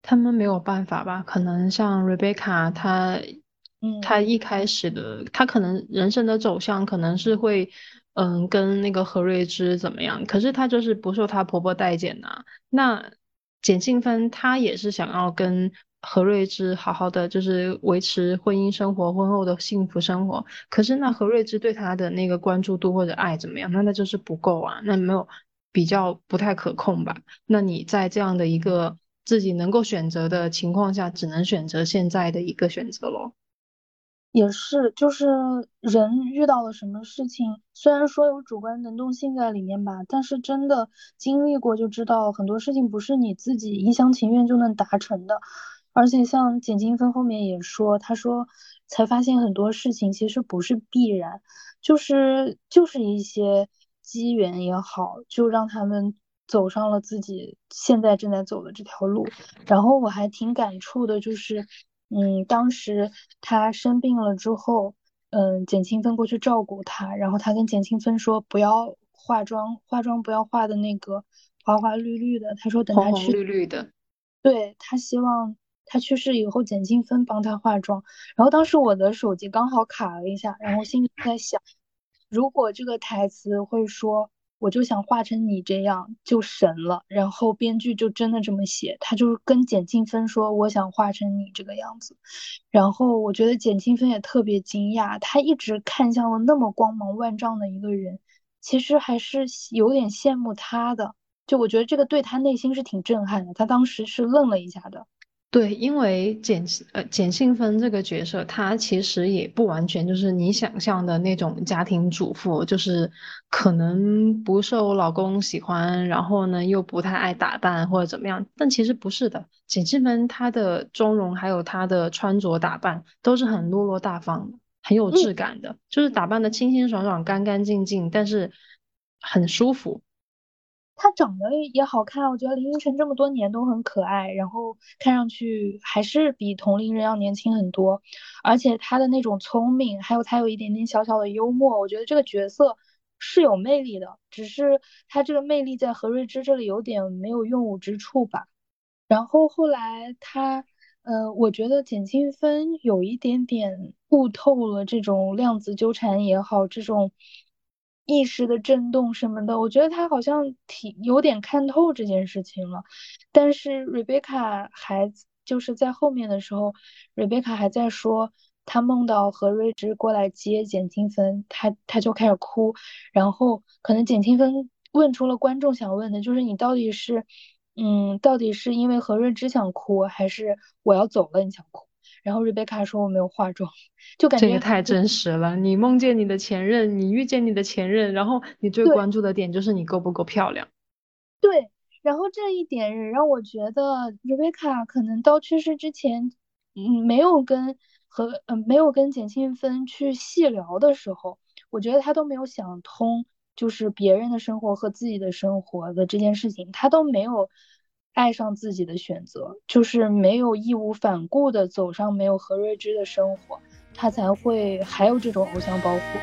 他们没有办法吧？可能像 Rebecca，她嗯她一开始的，她可能人生的走向可能是会，嗯，跟那个何瑞芝怎么样？可是她就是不受她婆婆待见呐、那简庆芬她也是想要跟何瑞芝好好的，就是维持婚姻生活、婚后的幸福生活。可是那何瑞芝对她的那个关注度或者爱怎么样？那那就是不够啊，那没有比较不太可控吧？那你在这样的一个自己能够选择的情况下，只能选择现在的一个选择咯。 也是，就是人遇到了什么事情，虽然说有主观能动性在里面吧，但是真的经历过就知道，很多事情不是你自己一厢情愿就能达成的。而且像简金芬后面也说，他说才发现很多事情其实不是必然，就是就是一些机缘也好，就让他们走上了自己现在正在走的这条路。然后我还挺感触的，就是，嗯，当时他生病了之后，嗯，简清芬过去照顾他，然后他跟简清芬说不要化妆，化妆不要化的那个花花绿绿的，他说等红红他去， 绿绿的。 对，他希望他去世以后简清芬帮他化妆。然后当时我的手机刚好卡了一下，然后心里在想。如果这个台词会说，我就想画成你这样，就神了。然后编剧就真的这么写，他就跟简庆芬说，我想画成你这个样子。然后我觉得简庆芬也特别惊讶，他一直看向了那么光芒万丈的一个人，其实还是有点羡慕他的。就我觉得这个对他内心是挺震撼的，他当时是愣了一下的。 对，因为简呃简信芬这个角色，她其实也不完全就是你想象的那种家庭主妇，就是可能不受老公喜欢，然后呢又不太爱打扮或者怎么样，但其实不是的。简信芬她的妆容还有她的穿着打扮都是很落落大方的，很有嗯。 质感的，就是打扮的清清爽爽、干干净净，但是很舒服。 他长得也好看，我觉得林依晨这么多年都很可爱，然后看上去还是比同龄人要年轻很多，而且他的那种聪明，还有他有一点点小小的幽默，我觉得这个角色是有魅力的，只是他这个魅力在何瑞芝这里有点没有用武之处吧。然后后来他，呃，我觉得简庆芬有一点点悟透了这种量子纠缠也好，这种意识的震动什么的，我觉得他好像挺有点看透这件事情了。但是瑞贝卡还就是在后面的时候，瑞贝卡还在说，她梦到何瑞芝过来接简庆芬，她她就开始哭，然后可能简庆芬问出了观众想问的，就是你到底是。嗯，到底是因为何润之想哭，还是我要走了你想哭？然后瑞贝卡说我没有化妆，就感觉这也太真实了！你梦见你的前任，你遇见你的前任，然后你最对关注的点就是你够不够漂亮。 对。然后这一点也让我觉得瑞贝卡可能到去世之前，嗯，没有跟和嗯、呃没有跟简庆芬去细聊的时候，我觉得他都没有想通，就是别人的生活和自己的生活的这件事情，他都没有爱上自己的选择，就是没有义无反顾的走上没有何瑞芝的生活，他才会还有这种偶像包袱。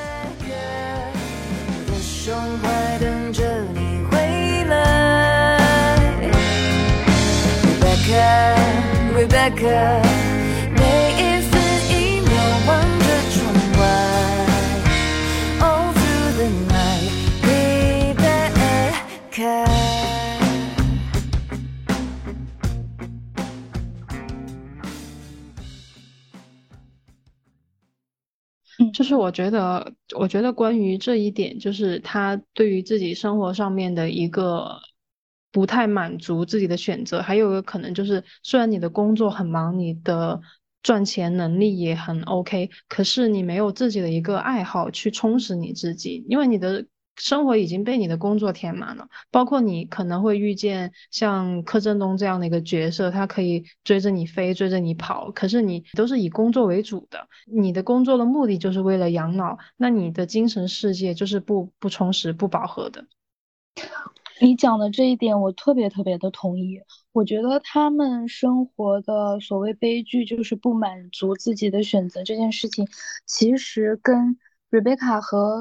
我的胸怀等着你回来，Rebecca Rebecca，每一分一秒望着窗外，All through the night Rebecca。 嗯就是我觉得，我觉得关于这一点，就是他对于自己生活上面的一个不太满足自己的选择，还有一个可能就是，虽然你的工作很忙，你的赚钱能力也很 OK，可是你没有自己的一个爱好去充实你自己，因为你的生活已经被你的工作填满了。包括你可能会遇见像柯震东这样的一个角色，他可以追着你飞，追着你跑，可是你都是以工作为主的，你的工作的目的就是为了养老，那你的精神世界就是不不充实、不饱和的。 你讲的这一点，我特别特别的同意。我觉得他们生活的所谓悲剧，就是不满足自己的选择这件事情，其实跟 Rebecca 和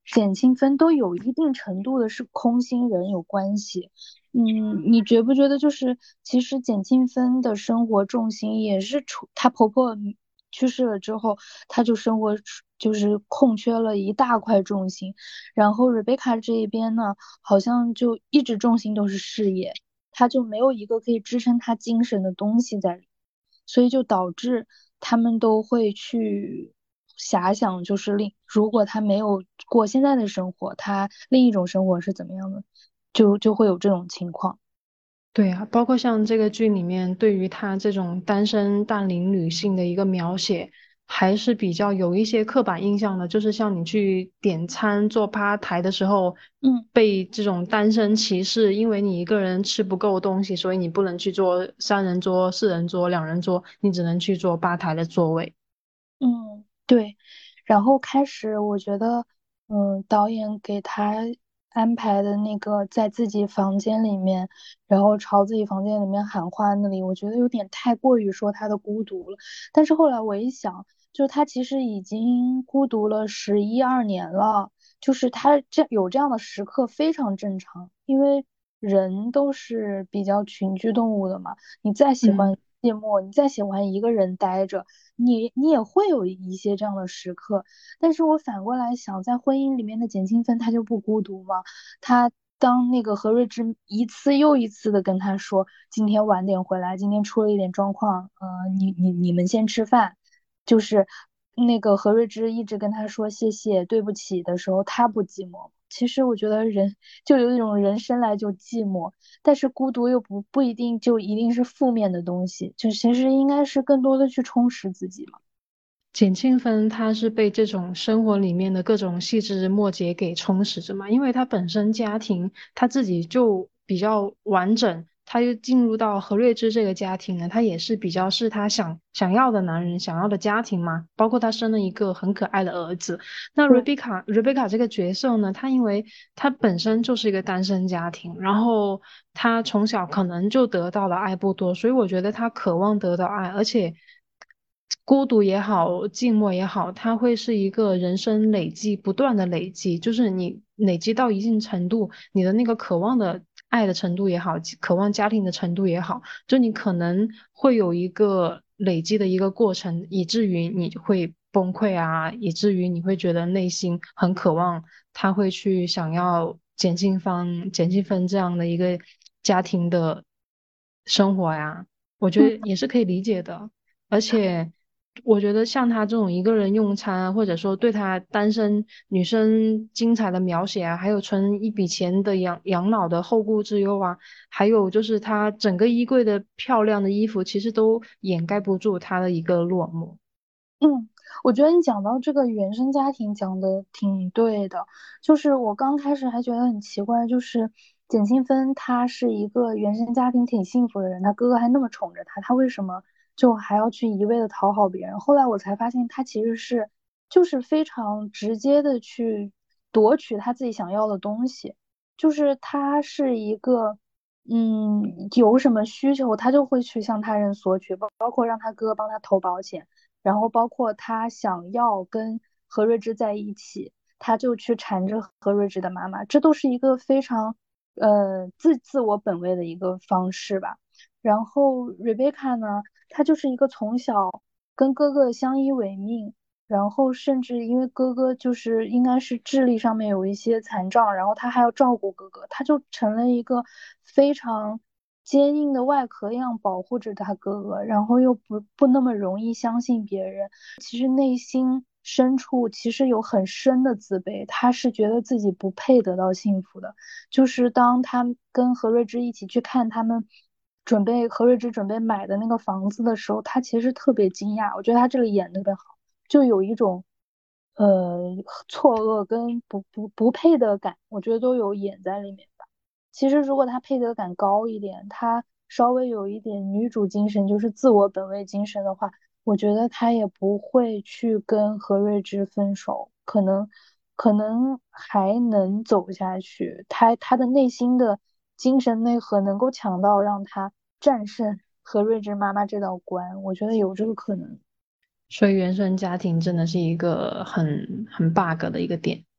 简庆芬都有一定程度的是空心人有关系。嗯，你觉不觉得就是其实简庆芬的生活重心也是处她婆婆去世了之后，她就生活就是空缺了一大块重心，然后 Rebecca 这一边呢，好像就一直重心都是事业，她就没有一个可以支撑她精神的东西在里，所以就导致他们都会去遐想，就是另如果他没有过现在的生活，他另一种生活是怎么样的，就就会有这种情况。 对啊，包括像这个剧里面对于她这种单身大龄女性的一个描写，还是比较有一些刻板印象的。就是像你去点餐做吧台的时候， 嗯被这种单身歧视，因为你一个人吃不够东西，所以你不能去做三人桌、四人桌、两人桌，你只能去做吧台的座位。 嗯，对。然后开始我觉得，嗯，导演给他安排的那个在自己房间里面，然后朝自己房间里面喊话那里，我觉得有点太过于说他的孤独了。但是后来我一想，就他其实已经孤独了十一二年了，就是他这有这样的时刻非常正常，因为人都是比较群居动物的嘛。你再喜欢嗯。 寂寞，你再喜欢一个人待着，你你也会有一些这样的时刻。但是我反过来想，在婚姻里面的简庆芬，她就不孤独吗？她当那个何瑞芝一次又一次的跟她说，今天晚点回来，今天出了一点状况，呃，你你你们先吃饭，就是那个何瑞芝一直跟她说谢谢、对不起的时候，她不寂寞。其实我觉得人就有一种人生来就寂寞，但是孤独又不不一定就一定是负面的东西，就其实应该是更多的去充实自己嘛。 简庆芬她是被这种生活里面的各种细枝末节给充实着嘛，因为她本身家庭她自己就比较完整，她又进入到何瑞芝这个家庭呢，她也是比较是她想想要的男人想要的家庭嘛，包括她生了一个很可爱的儿子。那对， Rebecca Rebecca 这个角色呢，她因为她本身就是一个单身家庭，然后她从小可能就得到了爱不多，所以我觉得她渴望得到爱，而且孤独也好，寂寞也好，它会是一个人生累积不断的累积，就是你累积到一定程度，你的那个渴望的爱的程度也好，渴望家庭的程度也好，就你可能会有一个累积的一个过程，以至于你会崩溃啊，以至于你会觉得内心很渴望，他会去想要减轻方减轻分这样的一个家庭的生活呀，我觉嗯。 得也是可以理解的。而且我觉得像他这种一个人用餐啊，或者说对他单身女生精彩的描写啊，还有存一笔钱的养养老的后顾之忧啊，还有就是他整个衣柜的漂亮的衣服，其实都掩盖不住他的一个落寞。 嗯，我觉得你讲到这个原生家庭讲的挺对的，就是我刚开始还觉得很奇怪，就是简庆芬她是一个原生家庭挺幸福的人，她哥哥还那么宠着她，她为什么就还要去一味的讨好别人？后来我才发现，她其实是就是非常直接的去夺取她自己想要的东西，就是她是一个。嗯，有什么需求，她就会去向他人索取，包包括让他哥帮他投保险，然后包括他想要跟何瑞芝在一起，他就去缠着何瑞芝的妈妈，这都是一个非常呃自自我本位的一个方式吧。然后 Rebecca 呢，她就是一个从小跟哥哥相依为命，然后甚至因为哥哥就是应该是智力上面有一些残障，然后他还要照顾哥哥，他就成了一个非常坚硬的外壳一样保护着他哥哥，然后又不不那么容易相信别人。其实内心深处其实有很深的自卑，他是觉得自己不配得到幸福的。就是当他跟何瑞芝一起去看他们准备何瑞芝准备买的那个房子的时候，他其实特别惊讶，我觉得他这里演的特别好。就有一种呃错愕跟不不不配得感，我觉得都有演在里面吧。其实如果他配得感高一点，他稍微有一点女主精神，就是自我本位精神的话，我觉得他也不会去跟何瑞芝分手，可能可能还能走下去。他他的内心的精神内核能够强到让他战胜何瑞芝妈妈这道关，我觉得有这个可能。 所以原生家庭真的是一个很很 bug 的一个点。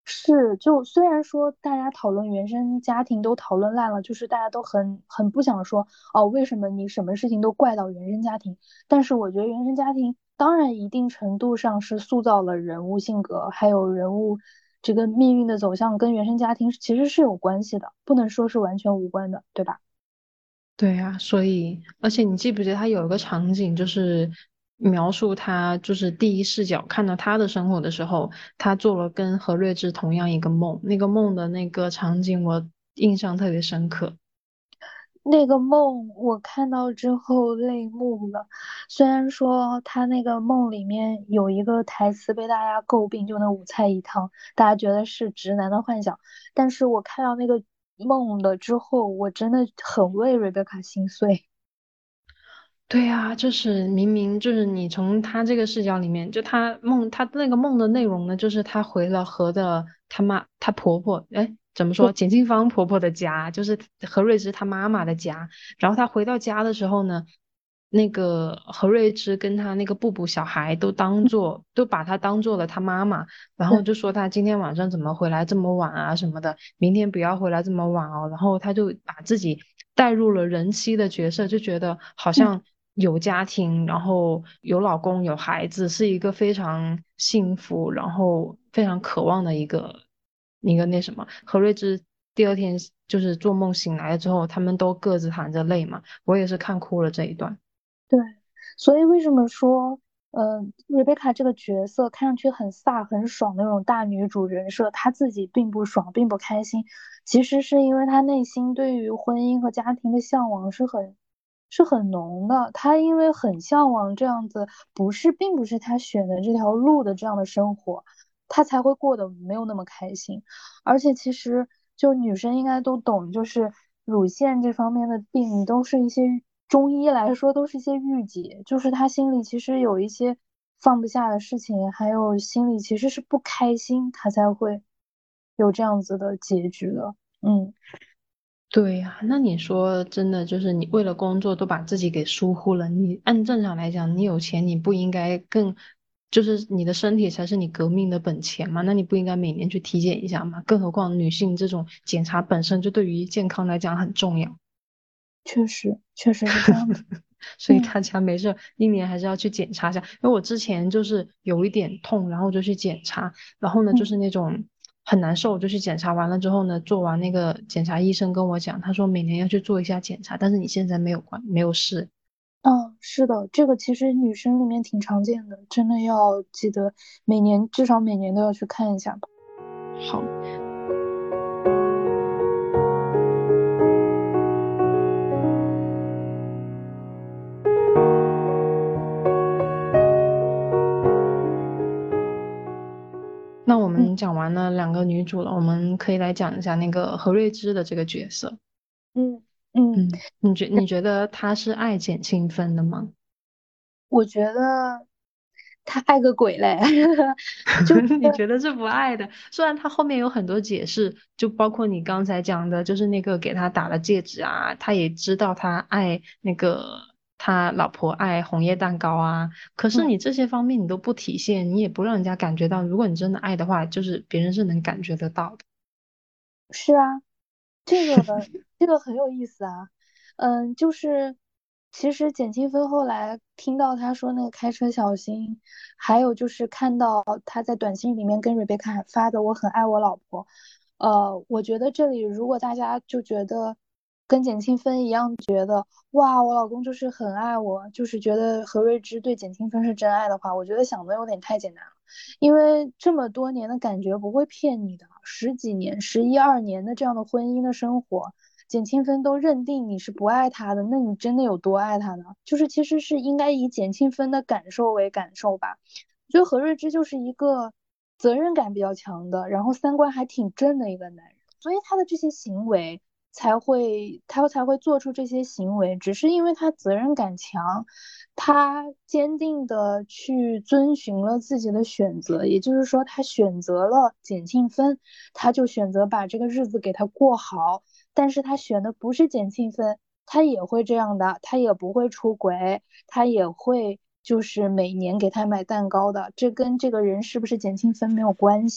是，就虽然说大家讨论原生家庭都讨论烂了，就是大家都很很不想说哦，为什么你什么事情都怪到原生家庭？但是我觉得原生家庭当然一定程度上是塑造了人物性格，还有人物这个命运的走向跟原生家庭其实是有关系的，不能说是完全无关的，对吧？ 对呀，所以而且你记不记得他有一个场景，就是描述他就是第一视角看到他的生活的时候，他做了跟何瑞芝同样一个梦，那个梦的那个场景我印象特别深刻。 那个梦我看到之后泪目了，虽然说他那个梦里面有一个台词被大家诟病，就那五菜一汤，大家觉得是直男的幻想，但是我看到那个梦了之后，我真的很为瑞贝卡心碎。 对呀，就是明明就是你从他这个视角里面，就他梦他那个梦的内容呢，就是他回了何的他妈他婆婆，哎，怎么说？简庆芳婆婆的家，就是何瑞芝她妈妈的家。然后他回到家的时候呢，那个何瑞芝跟他那个布布小孩都当做都把他当做了他妈妈，然后对， 就说他今天晚上怎么回来这么晚啊什么的，明天不要回来这么晚哦。然后他就把自己带入了人妻的角色，就觉得好嗯， 像有家庭，然后有老公有孩子，是一个非常幸福，然后非常渴望的一个一个那什么。何瑞芝第二天就是做梦醒来了之后，他们都各自含着泪嘛，我也是看哭了这一段。 对，所以为什么说，呃，瑞贝卡这个角色看上去很飒、很爽的那种大女主人设，她自己并不爽，并不开心，其实是因为她内心对于婚姻和家庭的向往是很，是很浓的。她因为很向往这样子，不是，并不是她选的这条路的这样的生活，她才会过得没有那么开心。而且其实就女生应该都懂，就是乳腺这方面的病都是一些中医来说都是一些郁结，就是她心里其实有一些放不下的事情，还有心里其实是不开心，她才会有这样子的结局的。嗯， 对呀，那你说真的就是你为了工作都把自己给疏忽了。你按正常来讲，你有钱你不应该更，就是你的身体才是你革命的本钱嘛？那你不应该每年去体检一下吗？更何况女性这种检查本身就对于健康来讲很重要。 确实确实是这样子。嗯所以大家没事儿一年还是要去检查一下。因为我之前就是有一点痛，然后就去检查，然后呢就嗯。 是那种很难受，我就去检查完了之后呢，做完那个检查，医生跟我讲，他说每年要去做一下检查，但是你现在没有关没有事。 嗯，是的，这个其实女生里面挺常见的，真的要记得每年至少每年都要去看一下吧。 好，那我嗯们讲完了两个女主了，我们可以来讲一下那个何瑞芝的这个角色。 嗯嗯， 嗯，你觉你觉得她是爱简庆芬的吗？ 我觉得他爱个鬼嘞，就是你觉得是不爱的？虽然他后面有很多解释，就包括你刚才讲的，就是那个给他打了戒指啊，他也知道他爱那个他老婆爱红叶蛋糕啊。可是嗯， 你这些方面你都不体现，你也不让人家感觉到，如果你真的爱的话，就是别人是能感觉得到的。 是啊，这个这个很有意思啊。嗯，就是其实简清芬后来听到他说那个开车小心，还有就是看到他在短信里面跟瑞贝卡发的"我很爱我老婆"，呃，我觉得这里如果大家就觉得跟简清芬一样觉得哇，我老公就是很爱我，就是觉得何瑞芝对简清芬是真爱的话，我觉得想的有点太简单了。因为这么多年的感觉不会骗你的，十几年、十一二年的这样的婚姻的生活，简清芬都认定你是不爱他的，那你真的有多爱他呢？就是其实是应该以简清芬的感受为感受吧。我觉得何瑞芝就是一个责任感比较强的，然后三观还挺正的一个男人，所以他的这些行为才会他才会做出这些行为，只是因为他责任感强，他坚定的去遵循了自己的选择，也就是说，他选择了简庆芬，他就选择把这个日子给他过好。但是他选的不是简庆芬，他也会这样的，他也不会出轨，他也会就是每年给他买蛋糕的，这跟这个人是不是简庆芬没有关系。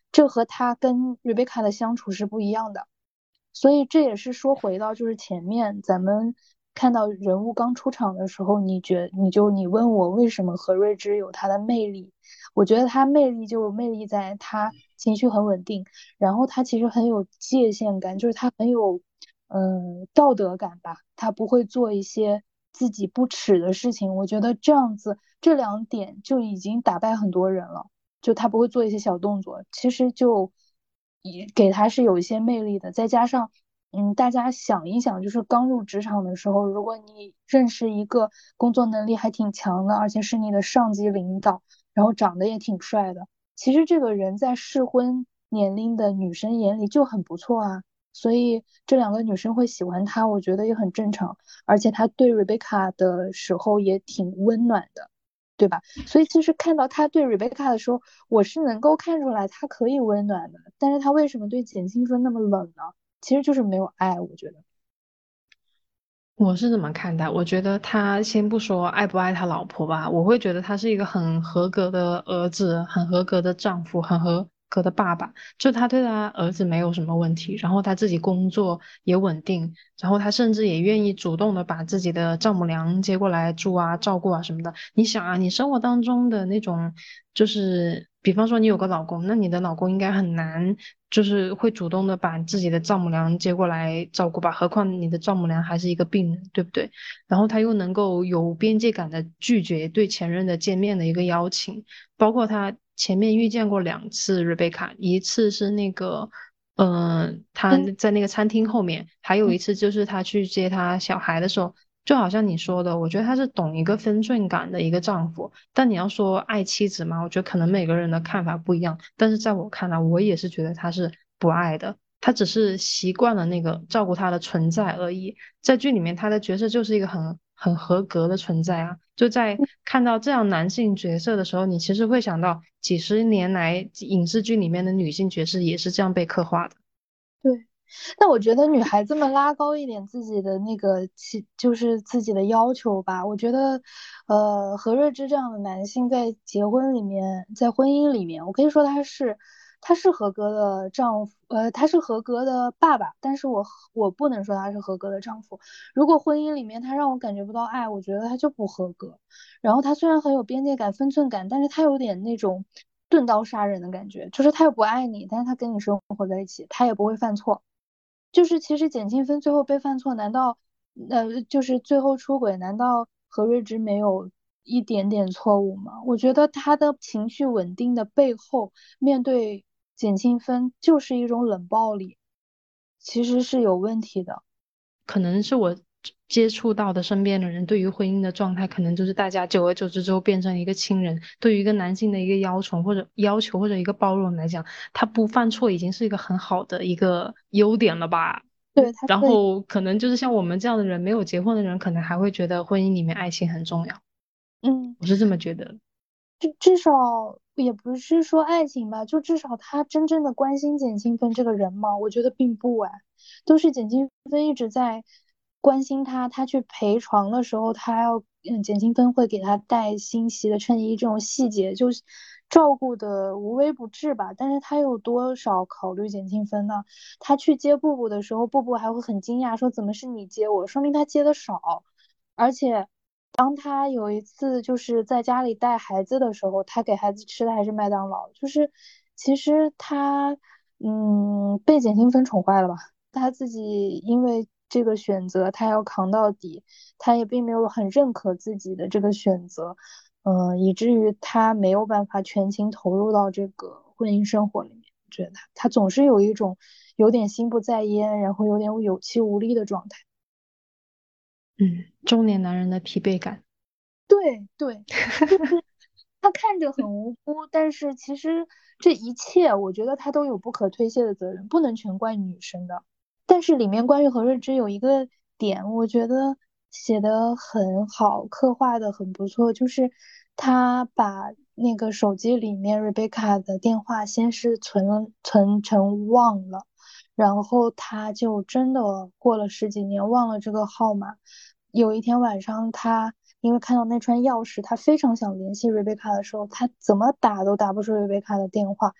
这和他跟瑞贝卡的相处是不一样的。所以这也是说回到就是前面咱们看到人物刚出场的时候，你觉你就你问我为什么何瑞芝有他的魅力，我觉得他魅力就魅力在他情绪很稳定，然后他其实很有界限感，就是他很有嗯、呃道德感吧，他不会做一些自己不耻的事情。我觉得这样子这两点就已经打败很多人了。就他不会做一些小动作，其实就也给他是有一些魅力的。再加上，嗯，大家想一想，就是刚入职场的时候，如果你认识一个工作能力还挺强的，而且是你的上级领导，然后长得也挺帅的，其实这个人在适婚年龄的女生眼里就很不错啊。所以这两个女生会喜欢他，我觉得也很正常。而且他对 Rebecca 的时候也挺温暖的。对吧？所以其实看到他对 Rebecca 的时候，我是能够看出来他可以温暖的，但是他为什么对简青芬那么冷呢？其实就是没有爱，我觉得。 我是怎么看待？我觉得他先不说爱不爱他老婆吧，我会觉得他是一个很合格的儿子，很合格的丈夫，很合格的爸爸。就他对他儿子没有什么问题，然后他自己工作也稳定，然后他甚至也愿意主动的把自己的丈母娘接过来住啊、照顾啊什么的。你想啊，你生活当中的那种，就是比方说你有个老公，那你的老公应该很难。就是会主动的把自己的丈母娘接过来照顾吧，何况你的丈母娘还是一个病人，对不对？然后他又能够有边界感的拒绝对前任的见面的一个邀请，包括他前面遇见过两次瑞贝卡，一次是那个，嗯、他嗯在那个餐厅后面，还有嗯， 一次就是他去接他小孩的时候。就好像你说的，我觉得他是懂一个分寸感的一个丈夫。但你要说爱妻子嘛，我觉得可能每个人的看法不一样。但是在我看来，我也是觉得他是不爱的，他只是习惯了那个照顾他的存在而已。在剧里面，他的角色就是一个很很合格的存在啊。就在看到这样男性角色的时候，你其实会想到几十年来影视剧里面的女性角色也是这样被刻画的。 对。但我觉得女孩子们拉高一点自己的那个期，就是自己的要求吧。我觉得，呃，何瑞芝这样的男性在结婚里面，在婚姻里面，我可以说他是，他是合格的丈夫，呃，他是合格的爸爸。但是我我不能说他是合格的丈夫。如果婚姻里面他让我感觉不到爱，我觉得他就不合格。然后他虽然很有边界感、分寸感，但是他有点那种钝刀杀人的感觉，就是他又不爱你，但是他跟你生活在一起，他也不会犯错。就是其实简庆芬最后被犯错，难道呃就是最后出轨，难道何瑞芝没有一点点错误吗？我觉得他的情绪稳定的背后，面对简庆芬就是一种冷暴力，其实是有问题的。 可能是我接触到的身边的人对于婚姻的状态，可能就是大家久而久之之后变成一个亲人。对于一个男性的一个要求或者要求或者一个包容来讲，他不犯错已经是一个很好的一个优点了吧。 对，他然可以。 后可能就是像我们这样的人，没有结婚的人，可能还会觉得婚姻里面爱情很重要。 嗯。 我是这么觉得的。 至至少也不是说爱情吧，就至少他真正的关心简庆芬这个人嘛，我觉得并不哎，都是简庆芬一直在关心他，他去陪床的时候，他要嗯，简庆芬会给他带新洗的衬衣，这种细节就照顾的无微不至吧。但是他有多少考虑简庆芬呢？他去接布布的时候，布布还会很惊讶，说怎么是你接我？说明他接的少。而且当他有一次就是在家里带孩子的时候，他给孩子吃的还是麦当劳，就是其实他嗯被简青芬宠坏了吧？他自己因为这个选择，他要扛到底，他也并没有很认可自己的这个选择，嗯、呃以至于他没有办法全情投入到这个婚姻生活里面。我觉得他他总是有一种有点心不在焉，然后有点有气无力的状态。 嗯，中年男人的疲惫感。 对对，他看着很无辜，但是其实这一切，我觉得他都有不可推卸的责任，不能全怪女生的。但是里面关于何瑞芝有一个点，我觉得写的很好，刻画的很不错，就是他把那个手机里面 Rebecca 的电话先是存了存成忘了，然后他就真的过了十几年忘了这个号码。有一天晚上，他因为看到那串钥匙，他非常想联系瑞贝卡的时候，他怎么打都打不出瑞贝卡的电话。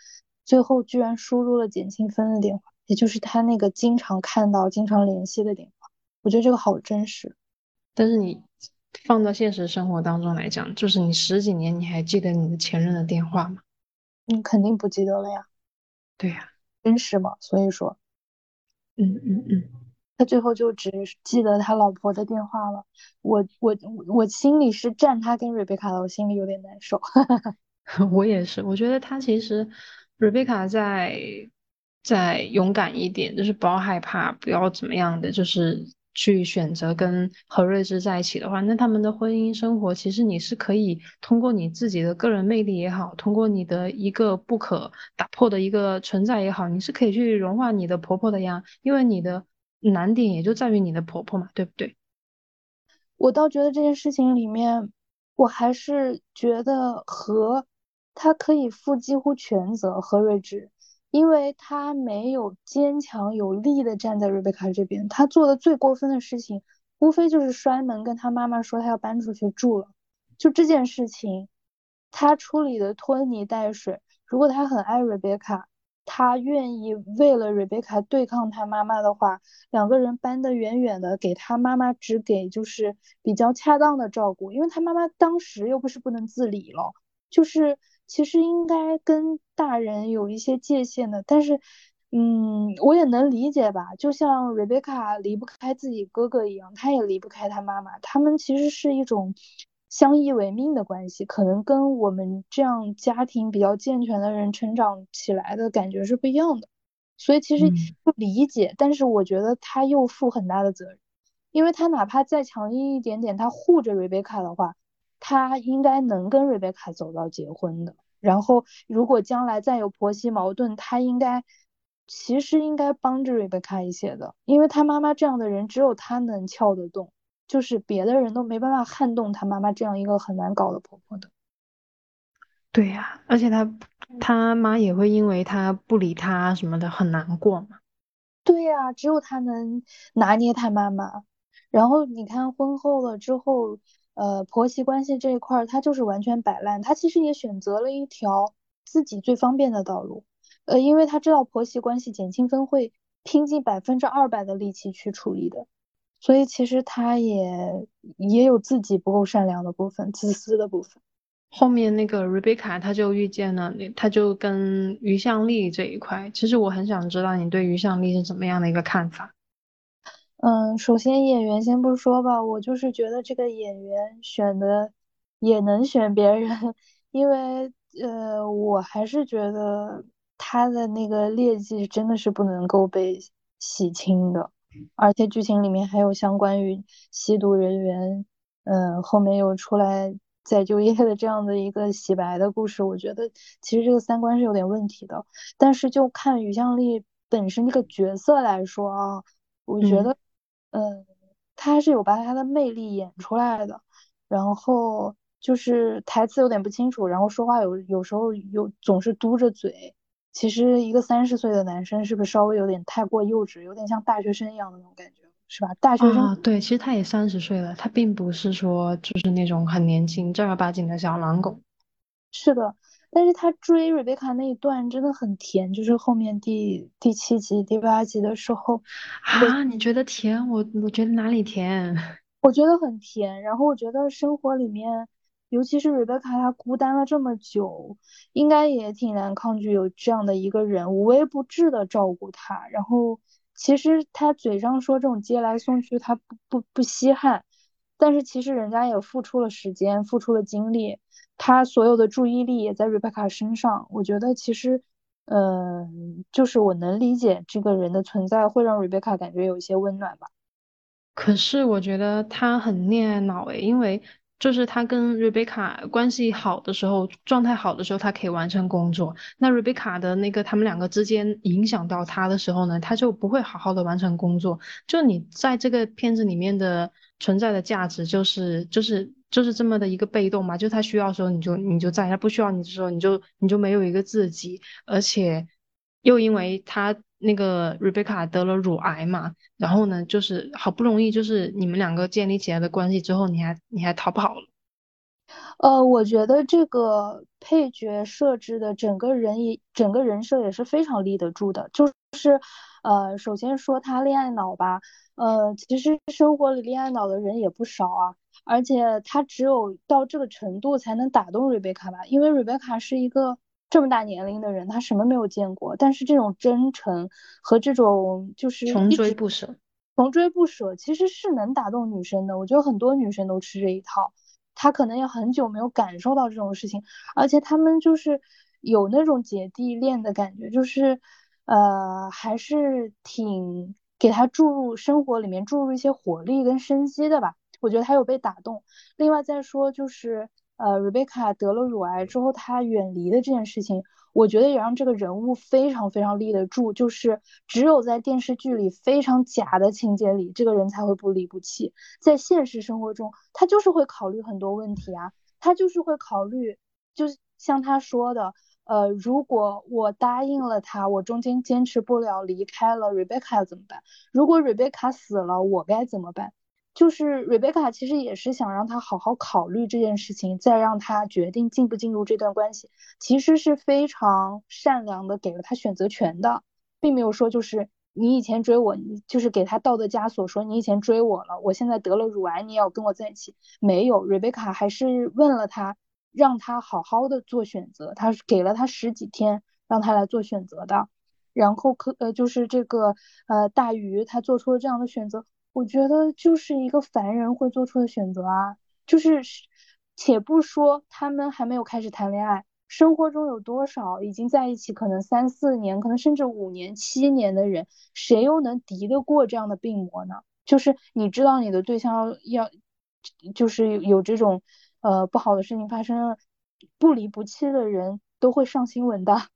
最后居然输入了简庆芬的电话，也就是他那个经常看到、经常联系的电话。我觉得这个好真实。 但是你放到现实生活当中来讲，就是你十几年你还记得你的前任的电话吗？ 嗯，肯定不记得了呀， 对呀。 真实嘛。所以说， 嗯嗯嗯。 他最后就只记得他老婆的电话了。我我我心里是站他跟瑞贝卡的，我心里有点难受。 我也是，我觉得她其实，Rebecca 再再勇敢一点，就是不要害怕，不要怎么样的，就是去选择跟何瑞芝在一起的话，那他们的婚姻生活其实你是可以通过你自己的个人魅力也好，通过你的一个不可打破的一个存在也好，你是可以去融化你的婆婆的呀，因为你的难点也就在于你的婆婆嘛，对不对？ 我倒觉得这件事情里面，我还是觉得和他可以负几乎全责，何瑞芝，因为他没有坚强有力的站在瑞贝卡这边，他做的最过分的事情，无非就是摔门跟他妈妈说他要搬出去住了，就这件事情，他处理的拖泥带水。如果他很爱瑞贝卡，他愿意为了瑞贝卡对抗他妈妈的话，两个人搬得远远的，给他妈妈只给就是比较恰当的照顾，因为他妈妈当时又不是不能自理了，就是其实应该跟大人有一些界限的，但是，嗯，我也能理解吧，就像瑞贝卡离不开自己哥哥一样，他也离不开他妈妈，他们其实是一种相依为命的关系，可能跟我们这样家庭比较健全的人成长起来的感觉是不一样的。所以其实嗯。 不理解，但是我觉得他又负很大的责任，因为他哪怕再强硬一点点，他护着瑞贝卡的话，他应该能跟瑞贝卡走到结婚的。然后如果将来再有婆媳矛盾，他应该其实应该帮着瑞贝卡一些的，因为他妈妈这样的人只有他能撬得动，就是别的人都没办法撼动他妈妈这样一个很难搞的婆婆的。 对呀，而且他他妈也会因为他不理他什么的很难过嘛。 对呀，只有他能拿捏他妈妈。然后你看婚后了之后，呃，婆媳关系这一块儿，他就是完全摆烂。他其实也选择了一条自己最方便的道路，呃，因为他知道婆媳关系减轻分会拼尽百分之二百的力气去处理的，所以其实他也也有自己不够善良的部分，自私的部分。 后面那个 Rebecca 她就遇见了那，她就跟于向丽这一块，其实我很想知道你对于向丽是怎么样的一个看法。 嗯，首先演员先不说吧，我就是觉得这个演员选的也能选别人，因为呃，我还是觉得他的那个劣迹真的是不能够被洗清的，而且剧情里面还有相关于吸毒人员，嗯、后面又出来再就业的这样的一个洗白的故事，我觉得其实这个三观是有点问题的，但是就看于向丽本身这个角色来说啊。我觉嗯。 得，嗯，他还是有把他的魅力演出来的，然后就是台词有点不清楚，然后说话有有时候有总是嘟着嘴。其实一个三十岁的男生是不是稍微有点太过幼稚，有点像大学生一样的那种感觉，是吧？大学生啊，对，其实他也三十岁了，他并不是说就是那种很年轻正儿八经的小狼狗。 是的，但是他追瑞贝卡那一段真的很甜，就是后面第第七集、第八集的时候。 啊，你觉得甜？我我觉得哪里甜？ 我觉得很甜，然后我觉得生活里面，尤其是瑞贝卡，她孤单了这么久，应该也挺难抗拒有这样的一个人无微不至的照顾她。然后其实她嘴上说这种接来送去，她不不不稀罕，但是其实人家也付出了时间，付出了精力，她所有的注意力也在瑞贝卡身上。我觉得其实，嗯、就是我能理解这个人的存在会让瑞贝卡感觉有一些温暖吧。 可是我觉得他很恋爱脑诶，因为就是他跟 Rebecca 关系好的时候，状态好的时候，他可以完成工作。那 Rebecca 的那个他们两个之间影响到他的时候呢，他就不会好好的完成工作。就你在这个片子里面的存在的价值，就是就是就是这么的一个被动嘛，就他需要的时候你就你就在，他不需要你的时候你就你就没有一个自己，而且又因为他那个 Rebecca 得了乳癌嘛。然后呢，就是好不容易就是你们两个建立起来的关系之后，你还你还逃跑了。 呃，我觉得这个配角设置的整个人也整个人设也是非常立得住的。就是呃，首先说他恋爱脑吧，呃，其实生活里恋爱脑的人也不少啊。而且他只有到这个程度才能打动瑞贝卡吧，因为瑞贝卡是一个这么大年龄的人，他什么没有见过，但是这种真诚和这种就是穷一直追不舍。 穷追不舍，其实是能打动女生的。我觉得很多女生都吃这一套。他可能也很久没有感受到这种事情，而且他们就是有那种姐弟恋的感觉，就是呃，还是挺给他注入生活里面注入一些活力跟生机的吧。我觉得他有被打动。另外再说就是呃，Rebecca 得了乳癌之后，她远离的这件事情，我觉得也让这个人物非常非常立得住。就是只有在电视剧里非常假的情节里，这个人才会不离不弃。在现实生活中，他就是会考虑很多问题啊，他就是会考虑，就是像他说的，呃，如果我答应了他，我中间坚持不了，离开了 Rebecca 怎么办？如果 Rebecca 死了，我该怎么办？就是 Rebecca 其实也是想让他好好考虑这件事情，再让他决定进不进入这段关系，其实是非常善良的，给了他选择权的。并没有说就是你以前追我，你就是给他道德枷锁，说你以前追我了，我现在得了乳癌，你也要跟我在一起。没有，Rebecca 还是问了他，让他好好的做选择，他给了他十几天让他来做选择的。然后可呃就是这个呃大鱼他做出了这样的选择，我觉得就是一个凡人会做出的选择啊。就是且不说他们还没有开始谈恋爱，生活中有多少已经在一起可能三四年，可能甚至五年、七年的人，谁又能敌得过这样的病魔呢？就是你知道你的对象要，就是有这种呃不好的事情发生了，不离不弃的人都会上新闻的。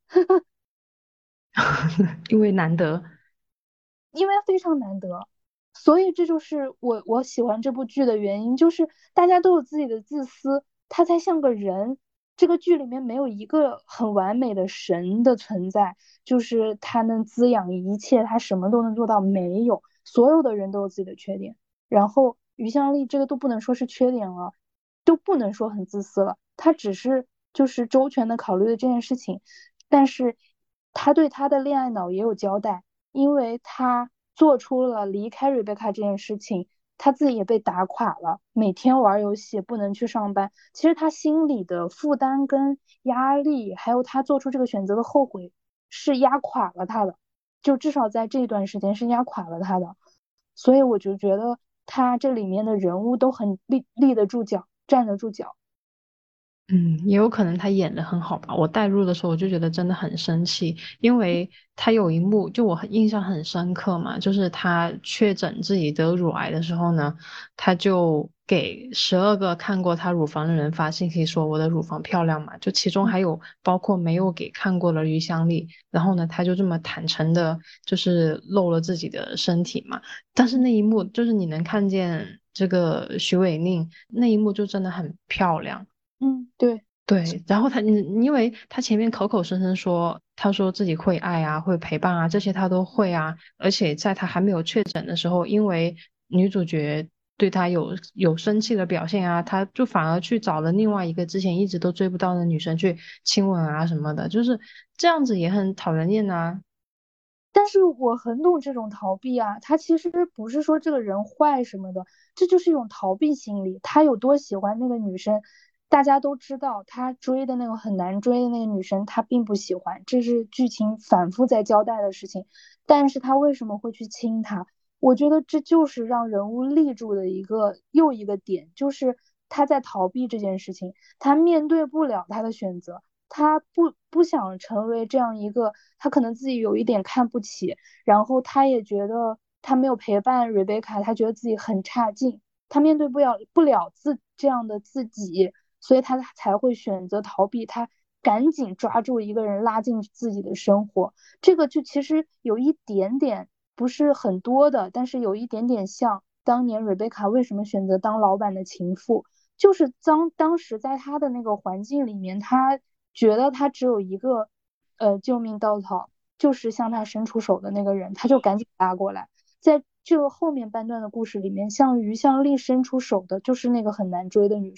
因为难得。 因为非常难得，所以这就是我我喜欢这部剧的原因，就是大家都有自己的自私，他才像个人。这个剧里面没有一个很完美的神的存在，就是他能滋养一切，他什么都能做到，没有，所有的人都有自己的缺点。然后于香丽这个都不能说是缺点了，都不能说很自私了，他只是就是周全的考虑了这件事情，但是他对他的恋爱脑也有交代。因为他做出了离开瑞贝卡这件事情，他自己也被打垮了，每天玩游戏不能去上班。其实他心里的负担跟压力，还有他做出这个选择的后悔，是压垮了他的，就至少在这段时间是压垮了他的。所以我就觉得他这里面的人物都很立立得住脚，站得住脚。 嗯，也有可能他演的很好吧。我带入的时候，我就觉得真的很生气，因为他有一幕就我很印象很深刻嘛，就是他确诊自己得乳癌的时候呢，他就给十二个看过他乳房的人发信息说我的乳房漂亮嘛，就其中还有包括没有给看过的余香丽，然后呢，他就这么坦诚的，就是露了自己的身体嘛。但是那一幕就是你能看见这个徐伟宁那一幕就真的很漂亮。 嗯，对。 对，然后他，你因为他前面口口声声说，他说自己会爱啊，会陪伴啊，这些他都会啊，而且在他还没有确诊的时候，因为女主角对他有有生气的表现啊，他就反而去找了另外一个之前一直都追不到的女生去亲吻啊什么的，就是这样子也很讨人厌呐。 但是我很懂这种逃避啊，他其实不是说这个人坏什么的，这就是一种逃避心理。他有多喜欢那个女生，大家都知道，他追的那个很难追的那个女生，他并不喜欢，这是剧情反复在交代的事情。但是他为什么会去亲她？我觉得这就是让人物立住的一个又一个点，就是他在逃避这件事情，他面对不了他的选择。他不不想成为这样一个，他可能自己有一点看不起，然后他也觉得他没有陪伴 Rebecca，他觉得自己很差劲，他面对不了不了自这样的自己，所以他才会选择逃避，他赶紧抓住一个人拉进自己的生活。这个就其实有一点点不是很多的，但是有一点点像当年 Rebecca 为什么选择当老板的情妇。就是当当时在他的那个环境里面，他觉得他只有一个呃救命稻草，就是向他伸出手的那个人，他就赶紧拉过来。在这个后面半段的故事里面，向于向丽伸出手的就是那个很难追的女生。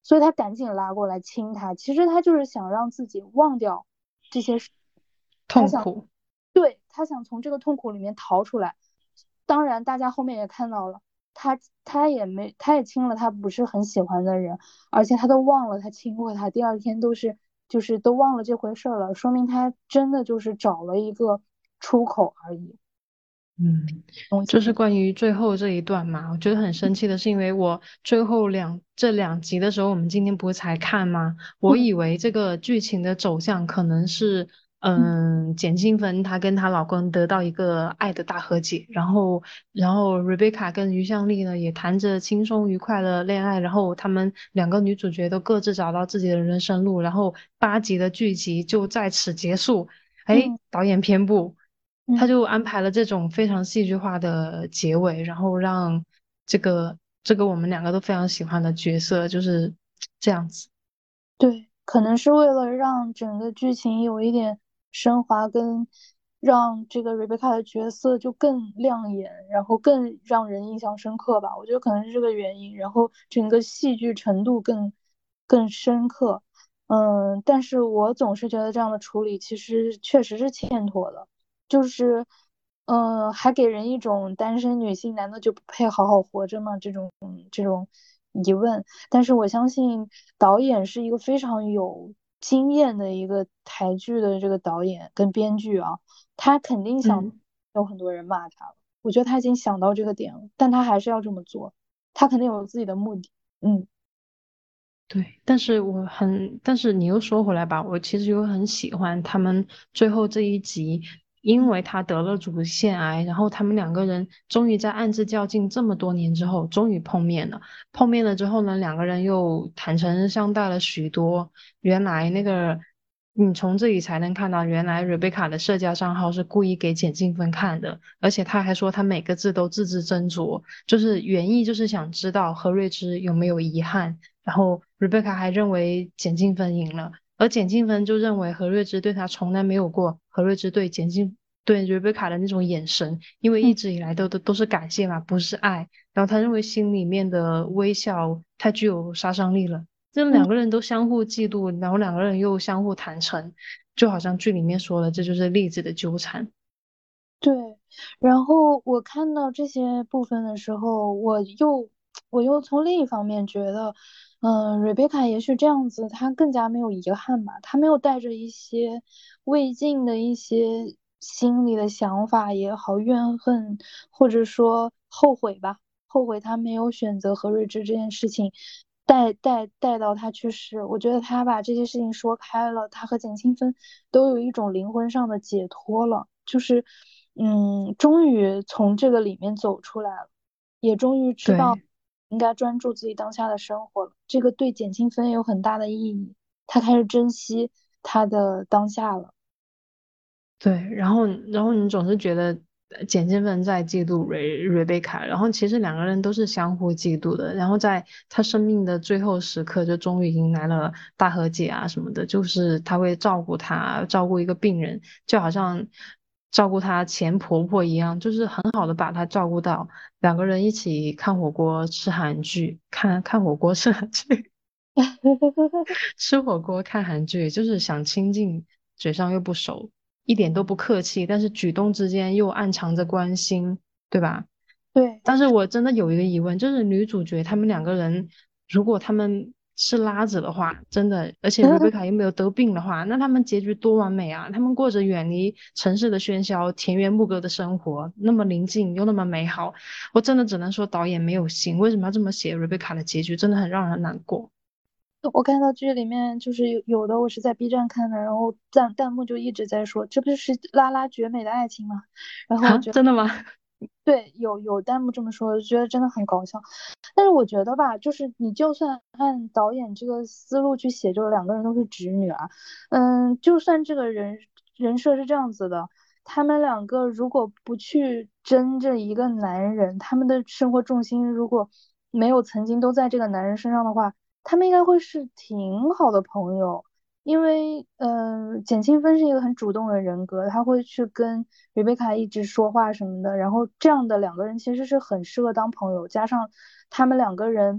所以他赶紧拉过来亲他。其实他就是想让自己忘掉这些事，他想， 痛苦。 对，他想从这个痛苦里面逃出来。当然，大家后面也看到了，他他也没，他也亲了他不是很喜欢的人，而且他都忘了他亲过他，第二天都是就是都忘了这回事了，说明他真的就是找了一个出口而已。 嗯， 东西就是关于最后这一段嘛，我觉得很生气的是，因为我最后两这两集的时候，我们今天不是才看吗？我嗯以为这个剧情的走向可能是， 嗯嗯，简静芬她跟她老公得到一个爱的大和解，然后，然后 Rebecca 跟于向丽呢也谈着轻松愉快的恋爱，然后他们两个女主角都各自找到自己的人生路，然后八集的剧集就在此结束。哎， 嗯导演偏不。他嗯。 就安排了这种非常戏剧化的结尾，然后让这个这个我们两个都非常喜欢的角色就是这样子。 对，可能是为了让整个剧情有一点升华，跟让这个 Rebecca 的角色就更亮眼，然后更让人印象深刻吧。我觉得可能是这个原因，然后整个戏剧程度更更深刻。嗯，但是我总是觉得这样的处理其实确实是欠妥的，就是，嗯，还给人一种单身女性难道就不配好好活着吗？这种这种疑问。但是我相信导演是一个非常有经验的一个台剧的这个导演跟编剧啊，他肯定想嗯。 有很多人骂他了，我觉得他已经想到这个点了，但他还是要这么做，他肯定有自己的目的。嗯对，但是我很，但是你又说回来吧，我其实又很喜欢他们最后这一集，因嗯为他得了乳腺癌，然后他们两个人终于在暗自较劲这么多年之后，终于碰面了。碰面了之后呢，两个人又坦诚相待了许多。原来那个，你从这里才能看到，原来瑞贝卡的社交账号是故意给简静芬看的，而且他还说他每个字都字字斟酌，就是原意就是想知道何瑞芝有没有遗憾。然后 Rebecca 还认为简静芬赢了，而简静芬就认为何瑞芝对她从来没有过何瑞芝对简静对 Rebecca 的那种眼神，因为嗯一直以来都都都是感谢嘛，不是爱。然后他认为心里面的微笑太具有杀伤力了，这嗯。 两个人都相互嫉妒，然后两个人又相互坦诚，就好像剧里面说的，这就是粒子的纠缠。 对，然后我看到这些部分的时候，我又我又从另一方面觉得，嗯、瑞贝卡也许这样子，她更加没有遗憾吧，她没有带着一些未尽的一些心里的想法也好，怨恨或者说后悔吧，后悔她没有选择何瑞芝这件事情。带带带到他去世，我觉得他把这些事情说开了，他和简清芬都有一种灵魂上的解脱了。就是，嗯，终于从这个里面走出来了，也终于知道对。 应该专注自己当下的生活了。这个对简清芬有很大的意义，他开始珍惜他的当下了。 对，然后然后你总是觉得呃简静芬在嫉妒瑞瑞贝卡，然后其实两个人都是相互嫉妒的。然后在他生命的最后时刻，就终于迎来了大和解啊什么的，就是他会照顾他，照顾一个病人，就好像照顾他前婆婆一样，就是很好的把他照顾到。两个人一起看火锅、吃韩剧，看看火锅、吃韩剧。吃火锅看韩剧，就是想亲近，嘴上又不熟，一点都不客气，但是举动之间又暗藏着关心，对吧？ 对， 但是我真的有一个疑问，就是女主角他们两个人，如果他们是拉子的话，真的，而且瑞贝卡又没有得病的话，那他们结局多完美啊！他们过着远离城市的喧嚣、田园牧歌的生活，那么宁静又那么美好，我真的只能说导演没有心，为什么要这么写瑞贝卡的结局，真的很让人难过。 我看到剧里面就是有有的，我是在 B 站看的，然后弹弹幕就一直在说，这不就是拉拉绝美的爱情吗？然后我啊， 觉得。 真的吗？ 对，有有弹幕这么说，我就觉得真的很搞笑。但是我觉得吧，就是你就算按导演这个思路去写，就是两个人都是直女啊，嗯，就算这个人人设是这样子的，他们两个如果不去争这一个男人，他们的生活重心如果没有曾经都在这个男人身上的话，他们应该会是挺好的朋友。因为，嗯、呃简清芬是一个很主动的人格，他会去跟瑞贝卡一直说话什么的，然后这样的两个人其实是很适合当朋友，加上他们两个人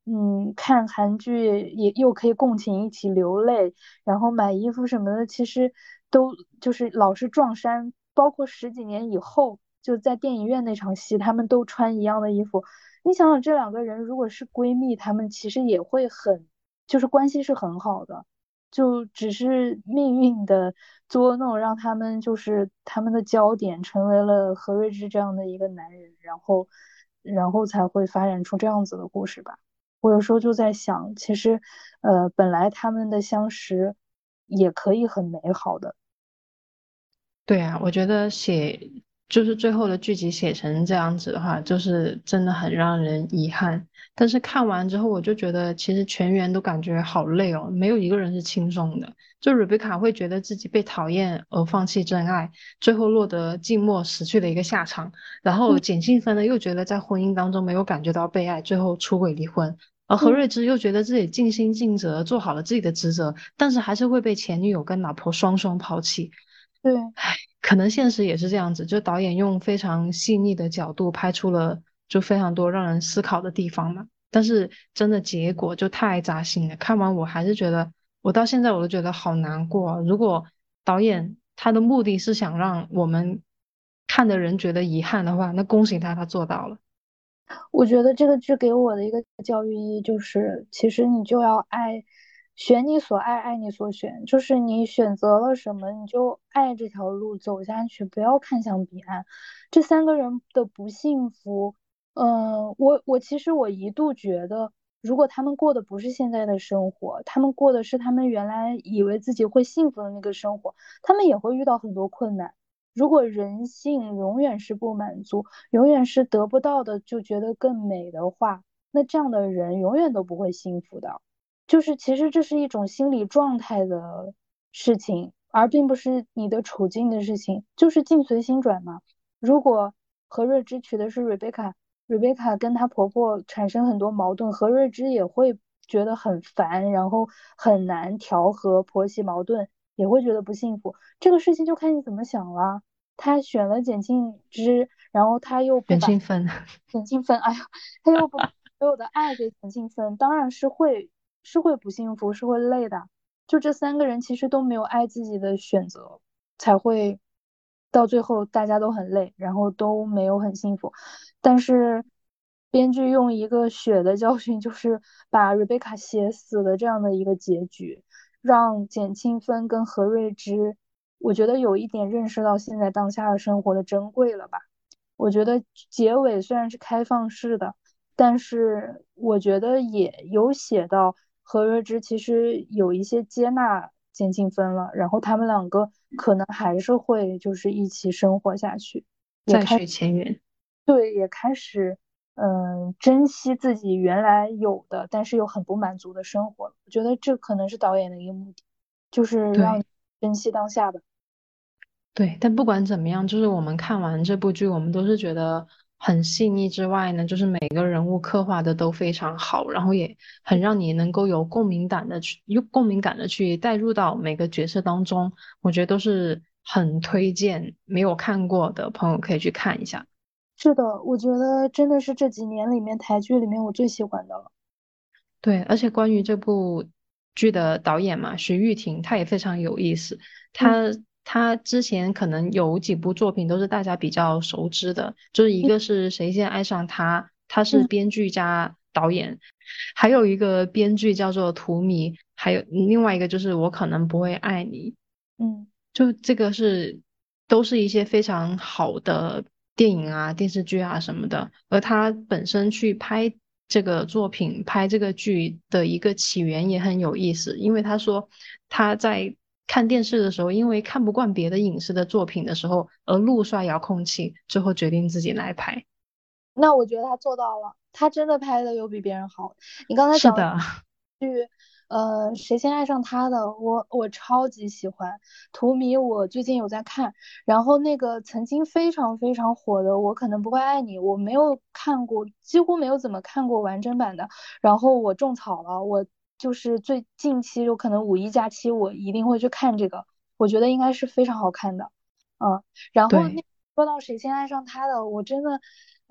嗯，看韩剧也又可以共情一起流泪，然后买衣服什么的，其实都就是老是撞衫，包括十几年以后，就在电影院那场戏，他们都穿一样的衣服。你想想，这两个人如果是闺蜜，他们其实也会很，就是关系是很好的，就只是命运的捉弄，让他们就是他们的焦点成为了何瑞芝这样的一个男人，然后，然后才会发展出这样子的故事吧。我有时候就在想，其实，呃，本来他们的相识也可以很美好的。 对啊，我觉得写就是最后的剧集写成这样子的话，就是真的很让人遗憾。但是看完之后，我就觉得其实全员都感觉好累哦，没有一个人是轻松的。就瑞贝卡会觉得自己被讨厌而放弃真爱，最后落得寂寞死去的一个下场。然后嗯简庆芬呢，又觉得在婚姻当中没有感觉到被爱，最后出轨离婚。而何嗯， 瑞芝又觉得自己尽心尽责，做好了自己的职责，但是还是会被前女友跟老婆双双抛弃。 对。 可能现实也是这样子，就导演用非常细腻的角度拍出了就非常多让人思考的地方嘛。但是真的结果就太扎心了，看完我还是觉得，我到现在我都觉得好难过啊。如果导演他的目的是想让我们看的人觉得遗憾的话，那恭喜他，他做到了。 我觉得这个剧给我的一个教育意义就是，其实你就要爱，选你所爱，爱你所选，就是你选择了什么，你就爱这条路走下去，不要看向彼岸。这三个人的不幸福，嗯，我我其实我一度觉得，如果他们过的不是现在的生活，他们过的是他们原来以为自己会幸福的那个生活，他们也会遇到很多困难。如果人性永远是不满足，永远是得不到的就觉得更美的话，那这样的人永远都不会幸福的。就是其实这是一种心理状态的事情，而并不是你的处境的事情，就是境随心转嘛。如果何瑞芝娶的是瑞贝卡，瑞贝卡跟她婆婆产生很多矛盾，何瑞芝也会觉得很烦，然后很难调和婆媳矛盾，也会觉得不幸福。这个事情就看你怎么想了。他选了简庆之，然后他又不把袁庆芬。 简庆分，哎呀，他又不把所有的爱给简庆分，当然是会是会不幸福，是会累的。就这三个人其实都没有爱自己的选择，才会到最后大家都很累，然后都没有很幸福。但是编剧用一个血的教训，就是把瑞贝卡写死的这样的一个结局，让简庆芬跟何瑞芝，我觉得有一点认识到现在当下的生活的珍贵了吧。我觉得结尾虽然是开放式的，但是我觉得也有写到何瑞芝其实有一些接纳简庆芬了，然后他们两个可能还是会就是一起生活下去，也开再续前缘。 对也开始嗯珍惜自己原来有的，但是又很不满足的生活了。我觉得这可能是导演的一个目的，就是让对。 你珍惜当下吧。 对，但不管怎么样，就是我们看完这部剧，我们都是觉得很细腻之外呢，就是每个人物刻画的都非常好，然后也很让你能够有共鸣感的去，有共鸣感的去带入到每个角色当中，我觉得都是很推荐没有看过的朋友可以去看一下。 是的，我觉得真的是这几年里面台剧里面我最喜欢的了。 对，而且关于这部剧的导演嘛，徐誉庭，他也非常有意思。 嗯他他之前可能有几部作品都是大家比较熟知的，就是一个是谁先爱上他，他是嗯编剧加导演，还有一个编剧叫做荼蘼，还有另外一个就是我可能不会爱你。 嗯。 就这个是都是一些非常好的电影啊、电视剧啊什么的，而他本身去拍这个作品、拍这个剧的一个起源也很有意思，因为他说他在看电视的时候，因为看不惯别的影视的作品的时候，而怒刷遥控器，最后决定自己来拍。 那我觉得他做到了，他真的拍的有比别人好。你刚才讲的是的。 剧，呃，谁先爱上他的，我我超级喜欢。荼蘼我最近有在看，然后那个曾经非常非常火的《我可能不会爱你》，我没有看过，几乎没有怎么看过完整版的。然后我种草了，我就是最近期有可能五一假期我一定会去看这个，我觉得应该是非常好看的。嗯，然后那对。 说到谁先爱上他的，我真的。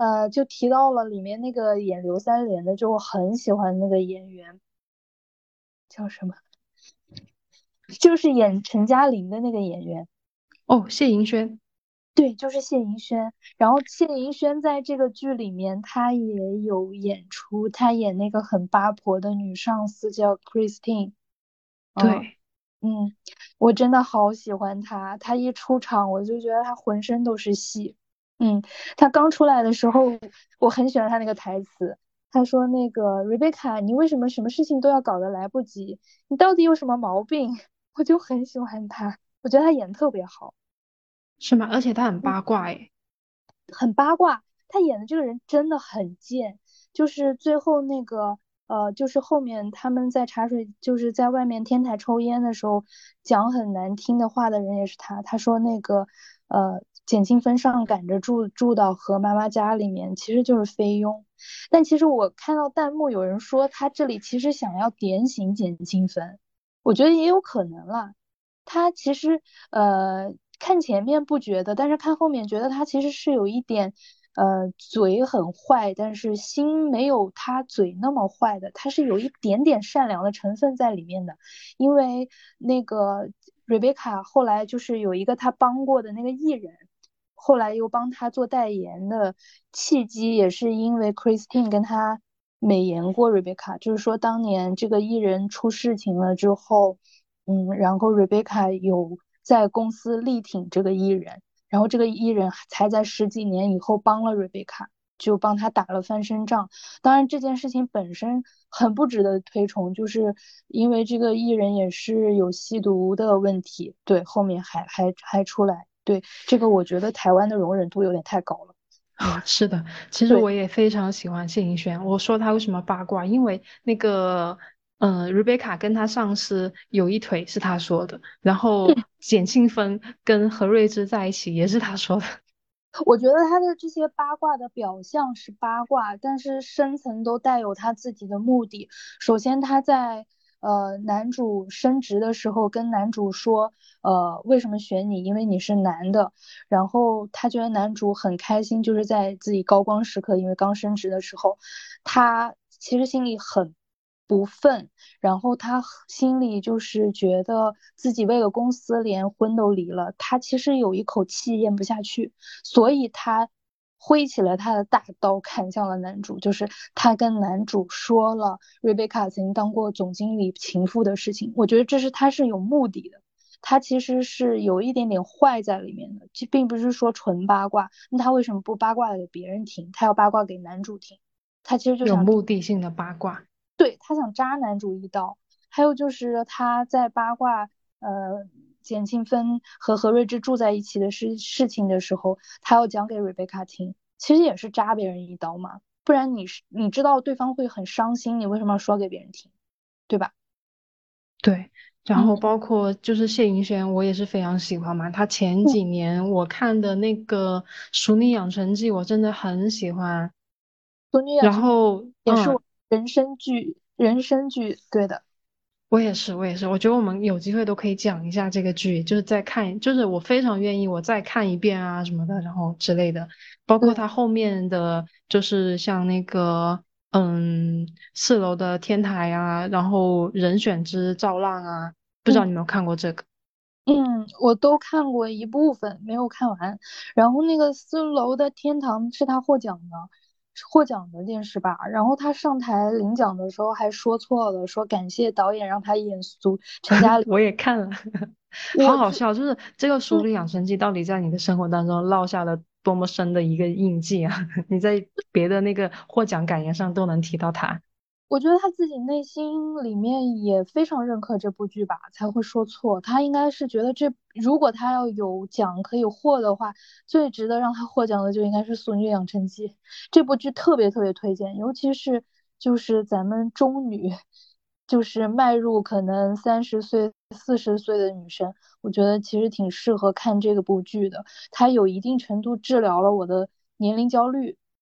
呃，就提到了里面那个演刘三连的，就我很喜欢那个演员叫什么，就是演陈嘉玲的那个演员。 哦，谢盈萱。 对，就是谢盈萱。然后谢盈萱在这个剧里面，她也有演出，她演那个很八婆的女上司叫 Christine。嗯对， 嗯，我真的好喜欢她，她一出场我就觉得她浑身都是戏。嗯，她刚出来的时候，我很喜欢她那个台词。她说那个 Rebecca，你为什么什么事情都要搞得来不及？你到底有什么毛病？我就很喜欢她，我觉得她演得特别好。 是吗？而且他很嗯。 八卦诶。 很八卦，他演的这个人真的很贱。就是最后那个呃，就是后面他们在茶水，就是在外面天台抽烟的时候，讲很难听的话的人也是他。他说那个呃，简庆芬上赶着住住到何妈妈家里面，其实就是菲佣。但其实我看到弹幕有人说他这里其实想要点醒简庆芬，我觉得也有可能啦。他其实呃看前面不觉得，但是看后面觉得他其实是有一点呃嘴很坏，但是心没有他嘴那么坏的，他是有一点点善良的成分在里面的。因为那个 Rebecca 后来就是有一个他帮过的那个艺人，后来又帮他做代言的契机，也是因为 Christine 跟他美颜过 Rebecca，就是说当年这个艺人出事情了之后。嗯，然后 Rebecca 有在公司力挺这个艺人，然后这个艺人才在十几年以后帮了 Rebecca，就帮他打了翻身仗。当然这件事情本身很不值得推崇，就是因为这个艺人也是有吸毒的问题，对，后面还还还出来，对，这个我觉得台湾的容忍度有点太高了。嗯， 是的，其实对。 我也非常喜欢谢盈萱。我说她为什么八卦，因为那个，嗯、呃，Rebecca 跟她上司有一腿是她说的，然后简庆芬跟何瑞芝在一起也是她说的。 我觉得他的这些八卦的表象是八卦，但是深层都带有他自己的目的。首先，他在呃男主升职的时候跟男主说，呃为什么选你？因为你是男的。然后他觉得男主很开心，就是在自己高光时刻，因为刚升职的时候，他其实心里很不忿。然后他心里就是觉得自己为了公司连婚都离了，他其实有一口气咽不下去。所以他挥起了他的大刀，砍向了男主。就是他跟男主说了瑞贝卡曾经当过总经理情妇的事情。我觉得这是他是有目的的，他其实是有一点点坏在里面的，这并不是说纯八卦。那他为什么不八卦给别人听，他要八卦给男主听？他其实就有想， 目的性的八卦。 对，他想扎男主一刀。还有就是他在八卦呃简庆芬和何瑞芝住在一起的事事情的时候，他要讲给瑞贝卡听，其实也是扎别人一刀嘛。不然你是你知道对方会很伤心，你为什么要说给别人听，对吧？ 对，然后嗯包括就是谢盈萱，我也是非常喜欢嘛。她前嗯， 几年我看的那个《熟女养成记》，我真的很喜欢。然后，嗯， 也是我人生剧，人生剧，对的。 我也是，我也是，我觉得我们有机会都可以讲一下这个剧，就是再看，就是我非常愿意我再看一遍啊什么的，然后之类的，包括对， 它后面的，就是像那个，嗯，四楼的天台啊，然后人选之造浪啊，不知道嗯。 你有没有看过这个？ 嗯，我都看过一部分，没有看完。然后那个四楼的天堂是他获奖的，是获奖的电视吧。然后他上台领奖的时候还说错了，说感谢导演让他演苏陈嘉玲。 我也看了，好我这好笑，就是这个《熟女养成记》到底在你的生活当中烙下了多么深的一个印记啊！你在别的那个获奖感言上都能提到它。 我觉得他自己内心里面也非常认可这部剧吧，才会说错。他应该是觉得这，如果他要有奖可以获的话，最值得让他获奖的就应该是《俗女养成记》这部剧，特别特别推荐，尤其是就是咱们中女，就是迈入可能三十岁、四十岁的女生，我觉得其实挺适合看这个部剧的。它有一定程度治疗了我的年龄焦虑。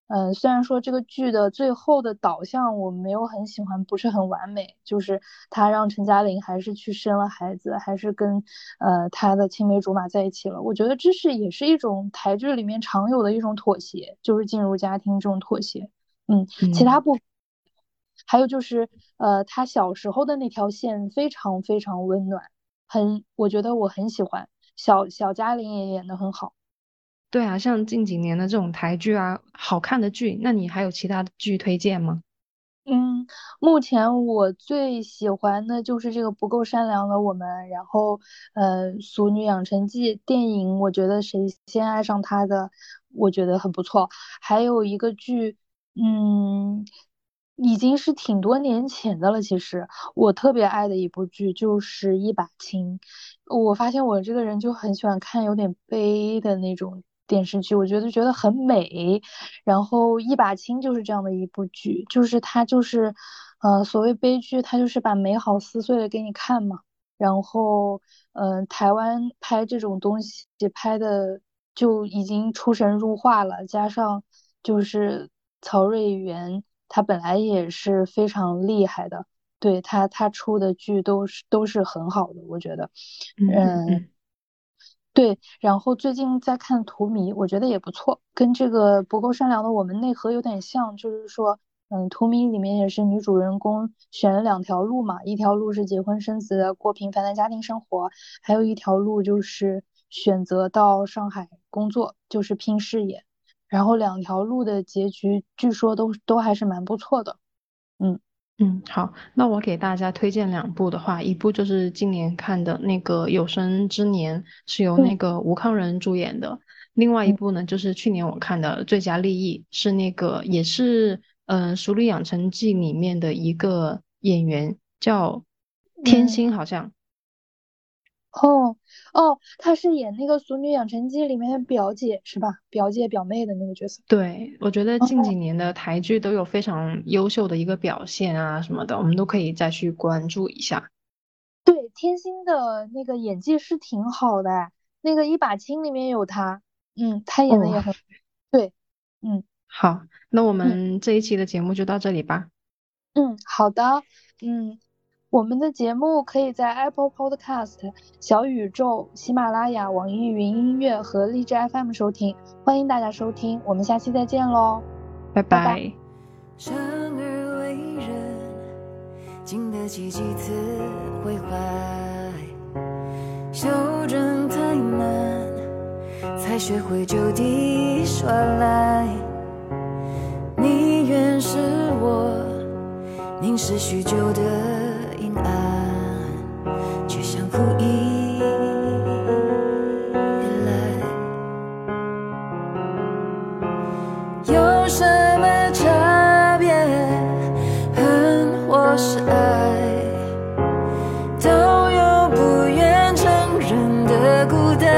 嗯，虽然说这个剧的最后的导向我没有很喜欢，不是很完美，就是他让陈嘉玲还是去生了孩子，还是跟呃他的青梅竹马在一起了。我觉得这是也是一种台剧里面常有的一种妥协，就是进入家庭这种妥协。嗯，其他嗯。 部还有就是呃他小时候的那条线非常非常温暖，很我觉得我很喜欢，小小嘉玲也演得很好。 对啊，像近几年的这种台剧啊，好看的剧，那你还有其他的剧推荐吗？ 嗯，目前我最喜欢的就是这个不够善良的我们，然后呃，《俗女养成记》电影，我觉得谁先爱上他的，我觉得很不错。还有一个剧，嗯，已经是挺多年前的了。其实我特别爱的一部剧就是《一把青》，我发现我这个人就很喜欢看有点悲的那种电视剧，我觉得觉得很美。然后《一把青》就是这样的一部剧，就是它就是，呃，所谓悲剧，它就是把美好撕碎了给你看嘛。然后，嗯、呃，台湾拍这种东西拍的就已经出神入化了，加上就是曹瑞元，他本来也是非常厉害的，对他他出的剧都是都是很好的，我觉得。嗯， 嗯嗯嗯。 对，然后最近在看《荼蘼》，我觉得也不错，跟这个不够善良的我们内核有点像，就是说，嗯，《荼蘼》里面也是女主人公选了两条路嘛，一条路是结婚生子，过平凡的家庭生活，还有一条路就是选择到上海工作，就是拼事业，然后两条路的结局据说都都还是蛮不错的，嗯嗯，好，那我给大家推荐两部的话，一部就是今年看的那个《有生之年》，是由嗯那个吴康仁主演的；另外一嗯部呢，就是去年我看的《最佳利益》，是那个也是嗯、呃《俗女养成记》里面的一个演员叫天嗯。 心，好像。 哦哦，她是演那个《俗女养成记》里面的表姐是吧？表姐表妹的那个角色。 对，我觉得哦， 近几年的台剧都有非常优秀的一个表现啊什么的，我们都可以再去关注一下。 对，天心的那个演技是挺好的哎，那个《一把青》里面有她，嗯，她演的哦， 也很对，嗯好，那我嗯们这一期的节目就到这里吧。 嗯，好的，嗯，我们的节目可以在 Apple Podcast、小宇宙、喜马拉雅、网易云音乐和荔枝 F M 收听，欢迎大家收听，我们下期再见喽， 拜拜拜。 拜。 生而为人，经得起几次毁坏，修正太难，才学会就地耍赖。你原是我凝视许久的阴暗，却像故意来。有什么差别？恨或是爱，都有不愿承认的孤单。